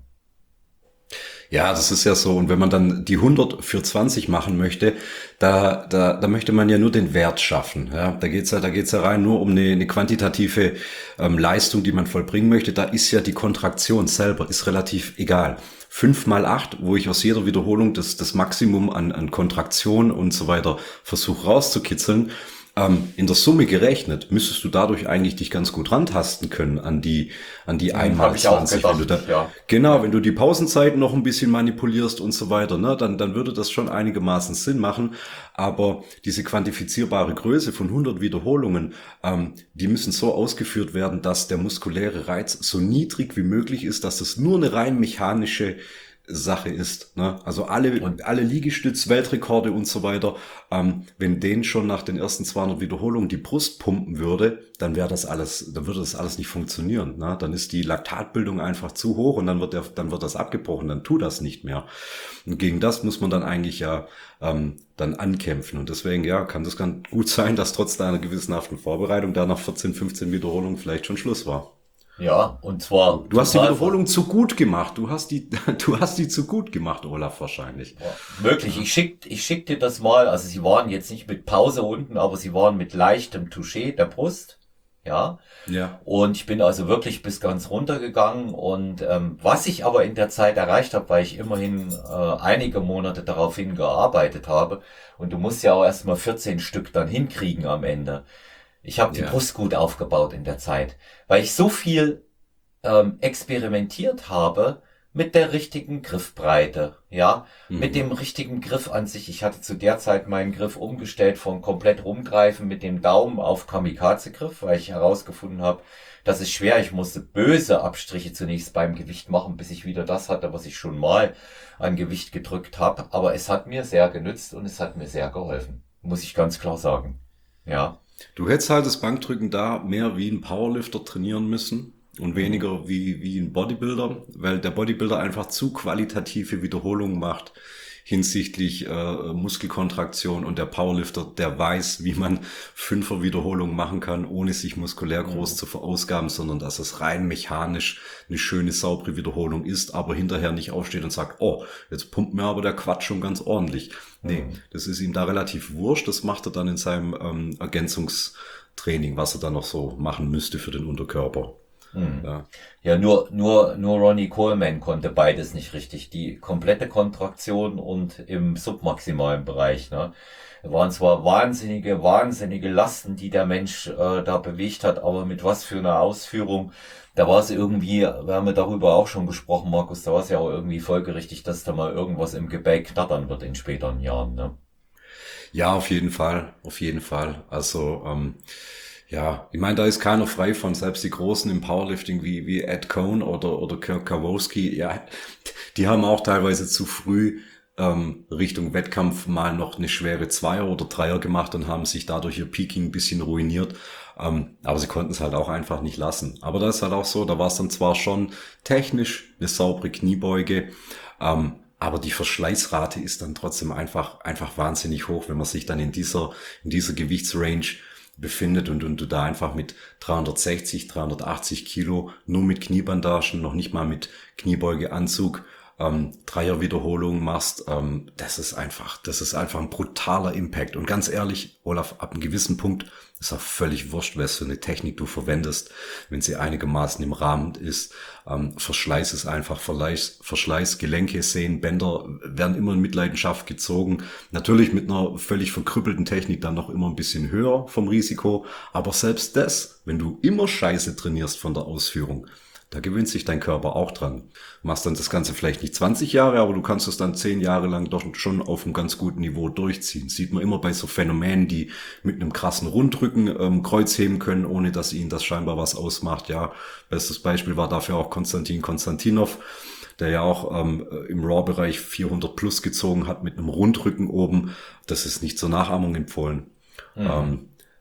Ja, das ist ja so. Und wenn man dann die hundert für zwanzig machen möchte, da, da, da möchte man ja nur den Wert schaffen. Ja, da geht's ja, da geht's ja rein nur um eine, eine quantitative ähm, Leistung, die man vollbringen möchte. Da ist ja die Kontraktion selber ist relativ egal. Fünf mal acht, wo ich aus jeder Wiederholung das, das Maximum an, an Kontraktion und so weiter versuche rauszukitzeln. Ähm, in der Summe gerechnet müsstest du dadurch eigentlich dich ganz gut rantasten können an die an die einmal zwanzig, wenn du da, ja. Genau, wenn du die Pausenzeiten noch ein bisschen manipulierst und so weiter, ne, dann dann würde das schon einigermaßen Sinn machen, aber diese quantifizierbare Größe von hundert Wiederholungen, ähm, die müssen so ausgeführt werden, dass der muskuläre Reiz so niedrig wie möglich ist, dass es nur eine rein mechanische Sache ist, ne? Also alle und alle Liegestütz, Weltrekorde und so weiter, ähm, wenn den schon nach den ersten zweihundert Wiederholungen die Brust pumpen würde, dann wäre das alles, dann würde das alles nicht funktionieren, ne? Dann ist die Laktatbildung einfach zu hoch und dann wird der, dann wird das abgebrochen, dann tut das nicht mehr. Und gegen das muss man dann eigentlich ja ähm, dann ankämpfen und deswegen ja kann das ganz gut sein, dass trotz einer gewissenhaften Vorbereitung da nach vierzehn, fünfzehn Wiederholungen vielleicht schon Schluss war. Ja, und zwar... Du hast die Wiederholung zu gut gemacht. Du hast die, du hast die zu gut gemacht, Olaf, wahrscheinlich. Ja, möglich. Ich schick, ich schick dir das mal. Also sie waren jetzt nicht mit Pause unten, aber sie waren mit leichtem Touché der Brust. Ja. Ja. Und ich bin also wirklich bis ganz runter gegangen. Und ähm, was ich aber in der Zeit erreicht habe, weil ich immerhin äh, einige Monate darauf hingearbeitet habe. Und du musst ja auch erstmal vierzehn Stück dann hinkriegen am Ende. Ich habe die ja. Brust gut aufgebaut in der Zeit, weil ich so viel ähm, experimentiert habe mit der richtigen Griffbreite, ja, mhm. mit dem richtigen Griff an sich. Ich hatte zu der Zeit meinen Griff umgestellt von komplett rumgreifen mit dem Daumen auf Kamikaze-Griff, weil ich herausgefunden habe, das ist schwer. Ich musste böse Abstriche zunächst beim Gewicht machen, bis ich wieder das hatte, was ich schon mal an Gewicht gedrückt habe. Aber es hat mir sehr genützt und es hat mir sehr geholfen, muss ich ganz klar sagen, ja. Du hättest halt das Bankdrücken da mehr wie ein Powerlifter trainieren müssen und weniger wie, wie ein Bodybuilder, weil der Bodybuilder einfach zu qualitative Wiederholungen macht hinsichtlich äh, Muskelkontraktion und der Powerlifter, der weiß, wie man fünfer Wiederholungen machen kann, ohne sich muskulär groß mhm. zu verausgaben, sondern dass es rein mechanisch eine schöne, saubere Wiederholung ist, aber hinterher nicht aufsteht und sagt, oh, jetzt pumpt mir aber der Quatsch schon ganz ordentlich. Nee, mhm. das ist ihm da relativ wurscht, das macht er dann in seinem ähm, Ergänzungstraining, was er dann noch so machen müsste für den Unterkörper. Mhm. Ja, ja nur, nur, nur Ronnie Coleman konnte beides nicht richtig. Die komplette Kontraktion und im submaximalen Bereich, ne. Waren zwar wahnsinnige, wahnsinnige Lasten, die der Mensch äh, da bewegt hat, aber mit was für einer Ausführung. Da war es irgendwie, wir haben ja darüber auch schon gesprochen, Markus, da war es ja auch irgendwie folgerichtig, dass da mal irgendwas im Gebäck knattern wird in späteren Jahren, ne. Ja, auf jeden Fall, auf jeden Fall. Also, ähm, ja, ich meine, da ist keiner frei von, selbst die Großen im Powerlifting wie wie Ed Cohn oder oder Kirk Karwoski, ja, die haben auch teilweise zu früh ähm, Richtung Wettkampf mal noch eine schwere Zweier oder Dreier gemacht und haben sich dadurch ihr Peaking ein bisschen ruiniert, ähm, aber sie konnten es halt auch einfach nicht lassen. Aber das ist halt auch so, da war es dann zwar schon technisch eine saubere Kniebeuge, ähm, aber die Verschleißrate ist dann trotzdem einfach einfach wahnsinnig hoch, wenn man sich dann in dieser in dieser Gewichtsrange befindet und, und du da einfach mit dreihundertsechzig, dreihundertachtzig Kilo nur mit Kniebandagen, noch nicht mal mit Kniebeugeanzug, ähm, Dreierwiederholungen machst, ähm, das ist einfach, das ist einfach ein brutaler Impact. Und ganz ehrlich, Olaf, ab einem gewissen Punkt ist auch völlig wurscht, was für eine Technik du verwendest, wenn sie einigermaßen im Rahmen ist. Ähm, Verschleiß ist einfach Verschleiß, Verschleiß, Gelenke, Sehnen, Bänder werden immer in Mitleidenschaft gezogen. Natürlich mit einer völlig verkrüppelten Technik dann noch immer ein bisschen höher vom Risiko. Aber selbst das, wenn du immer Scheiße trainierst von der Ausführung, da gewöhnt sich dein Körper auch dran. Du machst dann das Ganze vielleicht nicht zwanzig Jahre, aber du kannst es dann zehn Jahre lang doch schon auf einem ganz guten Niveau durchziehen. Sieht man immer bei so Phänomenen, die mit einem krassen Rundrücken ähm, Kreuz heben können, ohne dass ihnen das scheinbar was ausmacht. Ja, bestes Beispiel war dafür auch Konstantin Konstantinov, der ja auch ähm, im Raw-Bereich vierhundert plus gezogen hat mit einem Rundrücken oben. Das ist nicht zur Nachahmung empfohlen. Mhm. Ähm,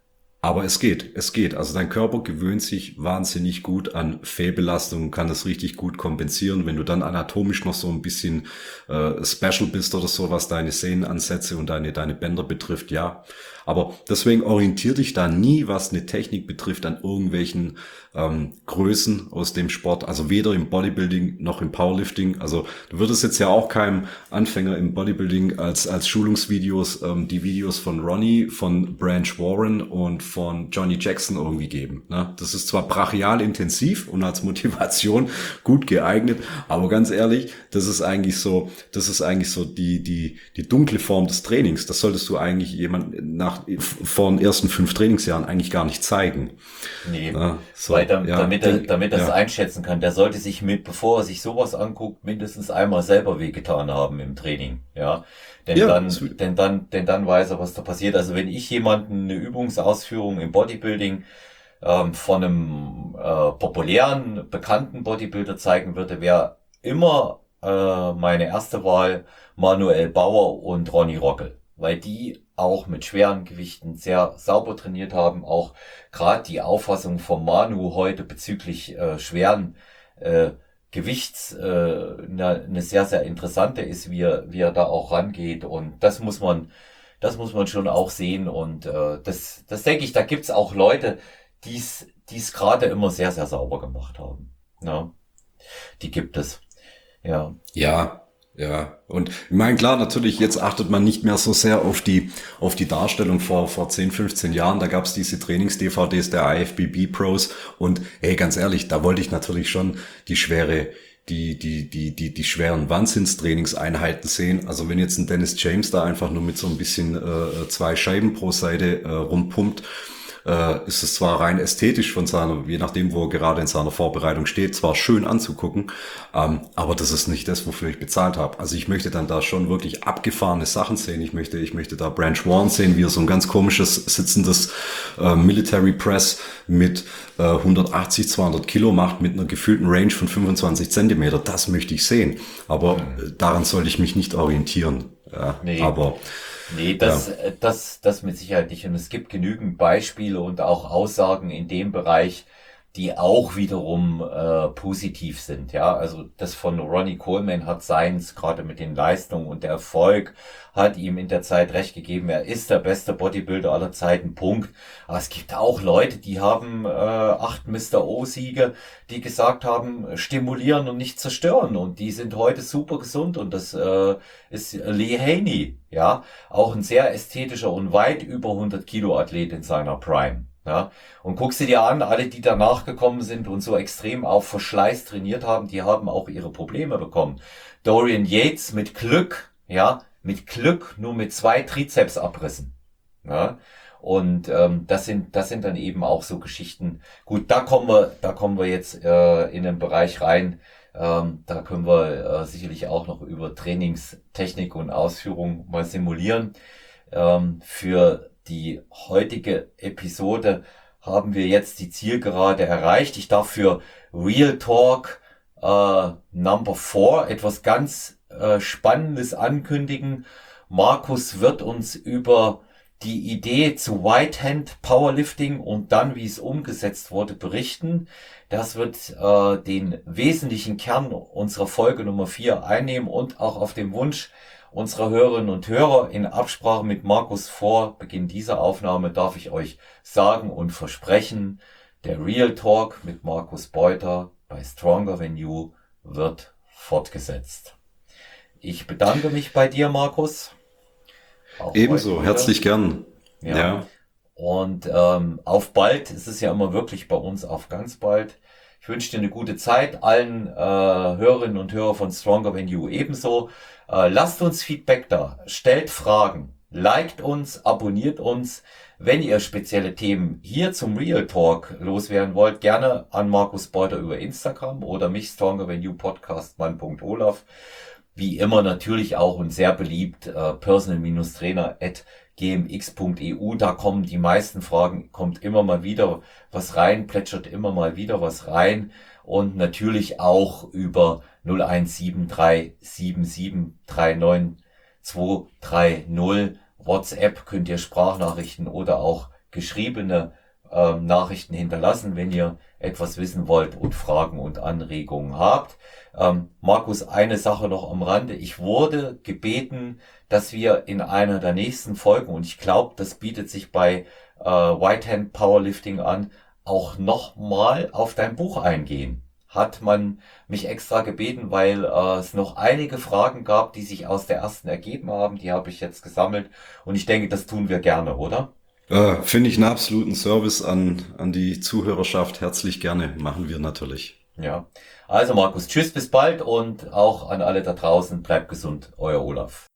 Aber es geht, es geht. Also dein Körper gewöhnt sich wahnsinnig gut an Fehlbelastungen, kann das richtig gut kompensieren. Wenn du dann anatomisch noch so ein bisschen äh, special bist oder so, was deine Sehnenansätze und deine, deine Bänder betrifft, ja. Aber deswegen orientier dich da nie, was eine Technik betrifft, an irgendwelchen ähm, Größen aus dem Sport. Also weder im Bodybuilding noch im Powerlifting. Also du würdest jetzt ja auch keinem Anfänger im Bodybuilding als als Schulungsvideos ähm, die Videos von Ronnie, von Branch Warren und von Johnny Jackson irgendwie geben. Ne? Das ist zwar brachial intensiv und als Motivation gut geeignet, aber ganz ehrlich, das ist eigentlich so, das ist eigentlich so die die die dunkle Form des Trainings. Das solltest du eigentlich jemand nach vor den ersten fünf Trainingsjahren eigentlich gar nicht zeigen. Nee, ja, so, weil damit, ja, damit er, denk, damit er es ja. einschätzen kann, der sollte sich mit, bevor er sich sowas anguckt, mindestens einmal selber wehgetan haben im Training, ja. Denn Ja, dann, das- denn dann, denn dann weiß er, was da passiert. Also wenn ich jemanden eine Übungsausführung im Bodybuilding ähm, von einem äh, populären, bekannten Bodybuilder zeigen würde, wäre immer äh, meine erste Wahl Manuel Bauer und Ronny Rockel, weil die auch mit schweren Gewichten sehr sauber trainiert haben. Auch gerade die Auffassung von Manu heute bezüglich äh, schweren äh, Gewichts äh, eine, eine sehr, sehr interessante ist, wie er, wie er da auch rangeht. Und das muss man, das muss man schon auch sehen. Und äh, das, das denke ich, da gibt's auch Leute, die es die es gerade immer sehr, sehr sauber gemacht haben. Ja, die gibt es. Ja. Ja, ja. Und ich meine, klar, natürlich, jetzt achtet man nicht mehr so sehr auf die, auf die Darstellung vor, vor zehn, fünfzehn Jahren. Da gab's diese Trainings-D V Ds der I F B B-Pros. Und ey, ganz ehrlich, da wollte ich natürlich schon die schwere, die, die, die, die, die schweren Wahnsinnstrainingseinheiten sehen. Also wenn jetzt ein Dennis James da einfach nur mit so ein bisschen äh, zwei Scheiben pro Seite äh, rumpumpt, äh, ist es zwar rein ästhetisch von seiner, je nachdem, wo er gerade in seiner Vorbereitung steht, zwar schön anzugucken, ähm, aber das ist nicht das, wofür ich bezahlt habe. Also ich möchte dann da schon wirklich abgefahrene Sachen sehen. Ich möchte, ich möchte da Branch Warren sehen, wie er so ein ganz komisches sitzendes äh, Military Press mit äh, hundertachtzig, zweihundert Kilo macht, mit einer gefühlten Range von fünfundzwanzig Zentimeter. Das möchte ich sehen. Aber äh, daran sollte ich mich nicht orientieren. Ja, Nee. aber Nee, das, äh, das, das mit Sicherheit nicht. Und es gibt genügend Beispiele und auch Aussagen in dem Bereich, die auch wiederum äh, positiv sind. Ja, also das von Ronnie Coleman hat seins, gerade mit den Leistungen und der Erfolg, hat ihm in der Zeit recht gegeben. Er ist der beste Bodybuilder aller Zeiten, Punkt. Aber es gibt auch Leute, die haben äh, acht Mister O-Siege, die gesagt haben, stimulieren und nicht zerstören. Und die sind heute super gesund. Und das äh, ist Lee Haney, ja, auch ein sehr ästhetischer und weit über hundert Kilo Athlet in seiner Prime. Ja, und guckst du dir an, alle, die danach gekommen sind und so extrem auf Verschleiß trainiert haben, die haben auch ihre Probleme bekommen. Dorian Yates mit Glück, ja, mit Glück nur mit zwei Trizepsabrissen. Ja, und ähm, das sind das sind dann eben auch so Geschichten. Gut, da kommen wir, da kommen wir jetzt äh, in den Bereich rein. Ähm, da können wir äh, sicherlich auch noch über Trainingstechnik und Ausführung mal simulieren. Ähm, für die heutige Episode haben wir jetzt die Zielgerade erreicht. Ich darf für Real Talk äh, Number Four etwas ganz äh, Spannendes ankündigen. Markus wird uns über die Idee zu White Hand Powerlifting und dann, wie es umgesetzt wurde, berichten. Das wird äh, den wesentlichen Kern unserer Folge Nummer vier einnehmen und auch auf dem Wunsch unserer Hörerinnen und Hörer in Absprache mit Markus vor Beginn dieser Aufnahme darf ich euch sagen und versprechen, der Real Talk mit Markus Beuter bei Stronger Than You wird fortgesetzt. Ich bedanke mich bei dir, Markus. Auch ebenso, herzlich gern. Ja. Ja. Und ähm, auf bald, es ist ja immer wirklich bei uns auf ganz bald. Ich wünsche dir eine gute Zeit, allen äh, Hörerinnen und Hörer von Stronger Than You ebenso. Äh, lasst uns Feedback da, stellt Fragen, liked uns, abonniert uns. Wenn ihr spezielle Themen hier zum Real Talk loswerden wollt, gerne an Markus Beuter über Instagram oder mich Stronger Than You Podcast mann.olaf. Wie immer natürlich auch und sehr beliebt äh, personal-trainer at gmx.eu. Da kommen die meisten Fragen, kommt immer mal wieder was rein, plätschert immer mal wieder was rein. Und natürlich auch über null eins sieben drei sieben sieben drei neun zwei drei null. WhatsApp könnt ihr Sprachnachrichten oder auch geschriebene ähm, Nachrichten hinterlassen, wenn ihr etwas wissen wollt und Fragen und Anregungen habt. Ähm, Markus, eine Sache noch am Rande. Ich wurde gebeten, dass wir in einer der nächsten Folgen, und ich glaube, das bietet sich bei äh, White Hand Powerlifting an, auch nochmal auf dein Buch eingehen. Hat man mich extra gebeten, weil äh, es noch einige Fragen gab, die sich aus der ersten ergeben haben. Die habe ich jetzt gesammelt und ich denke, das tun wir gerne, oder? Äh, finde ich einen absoluten Service an, an die Zuhörerschaft. Herzlich gerne. Machen wir natürlich. Ja. Also Markus, tschüss, bis bald und auch an alle da draußen, bleibt gesund, euer Olaf.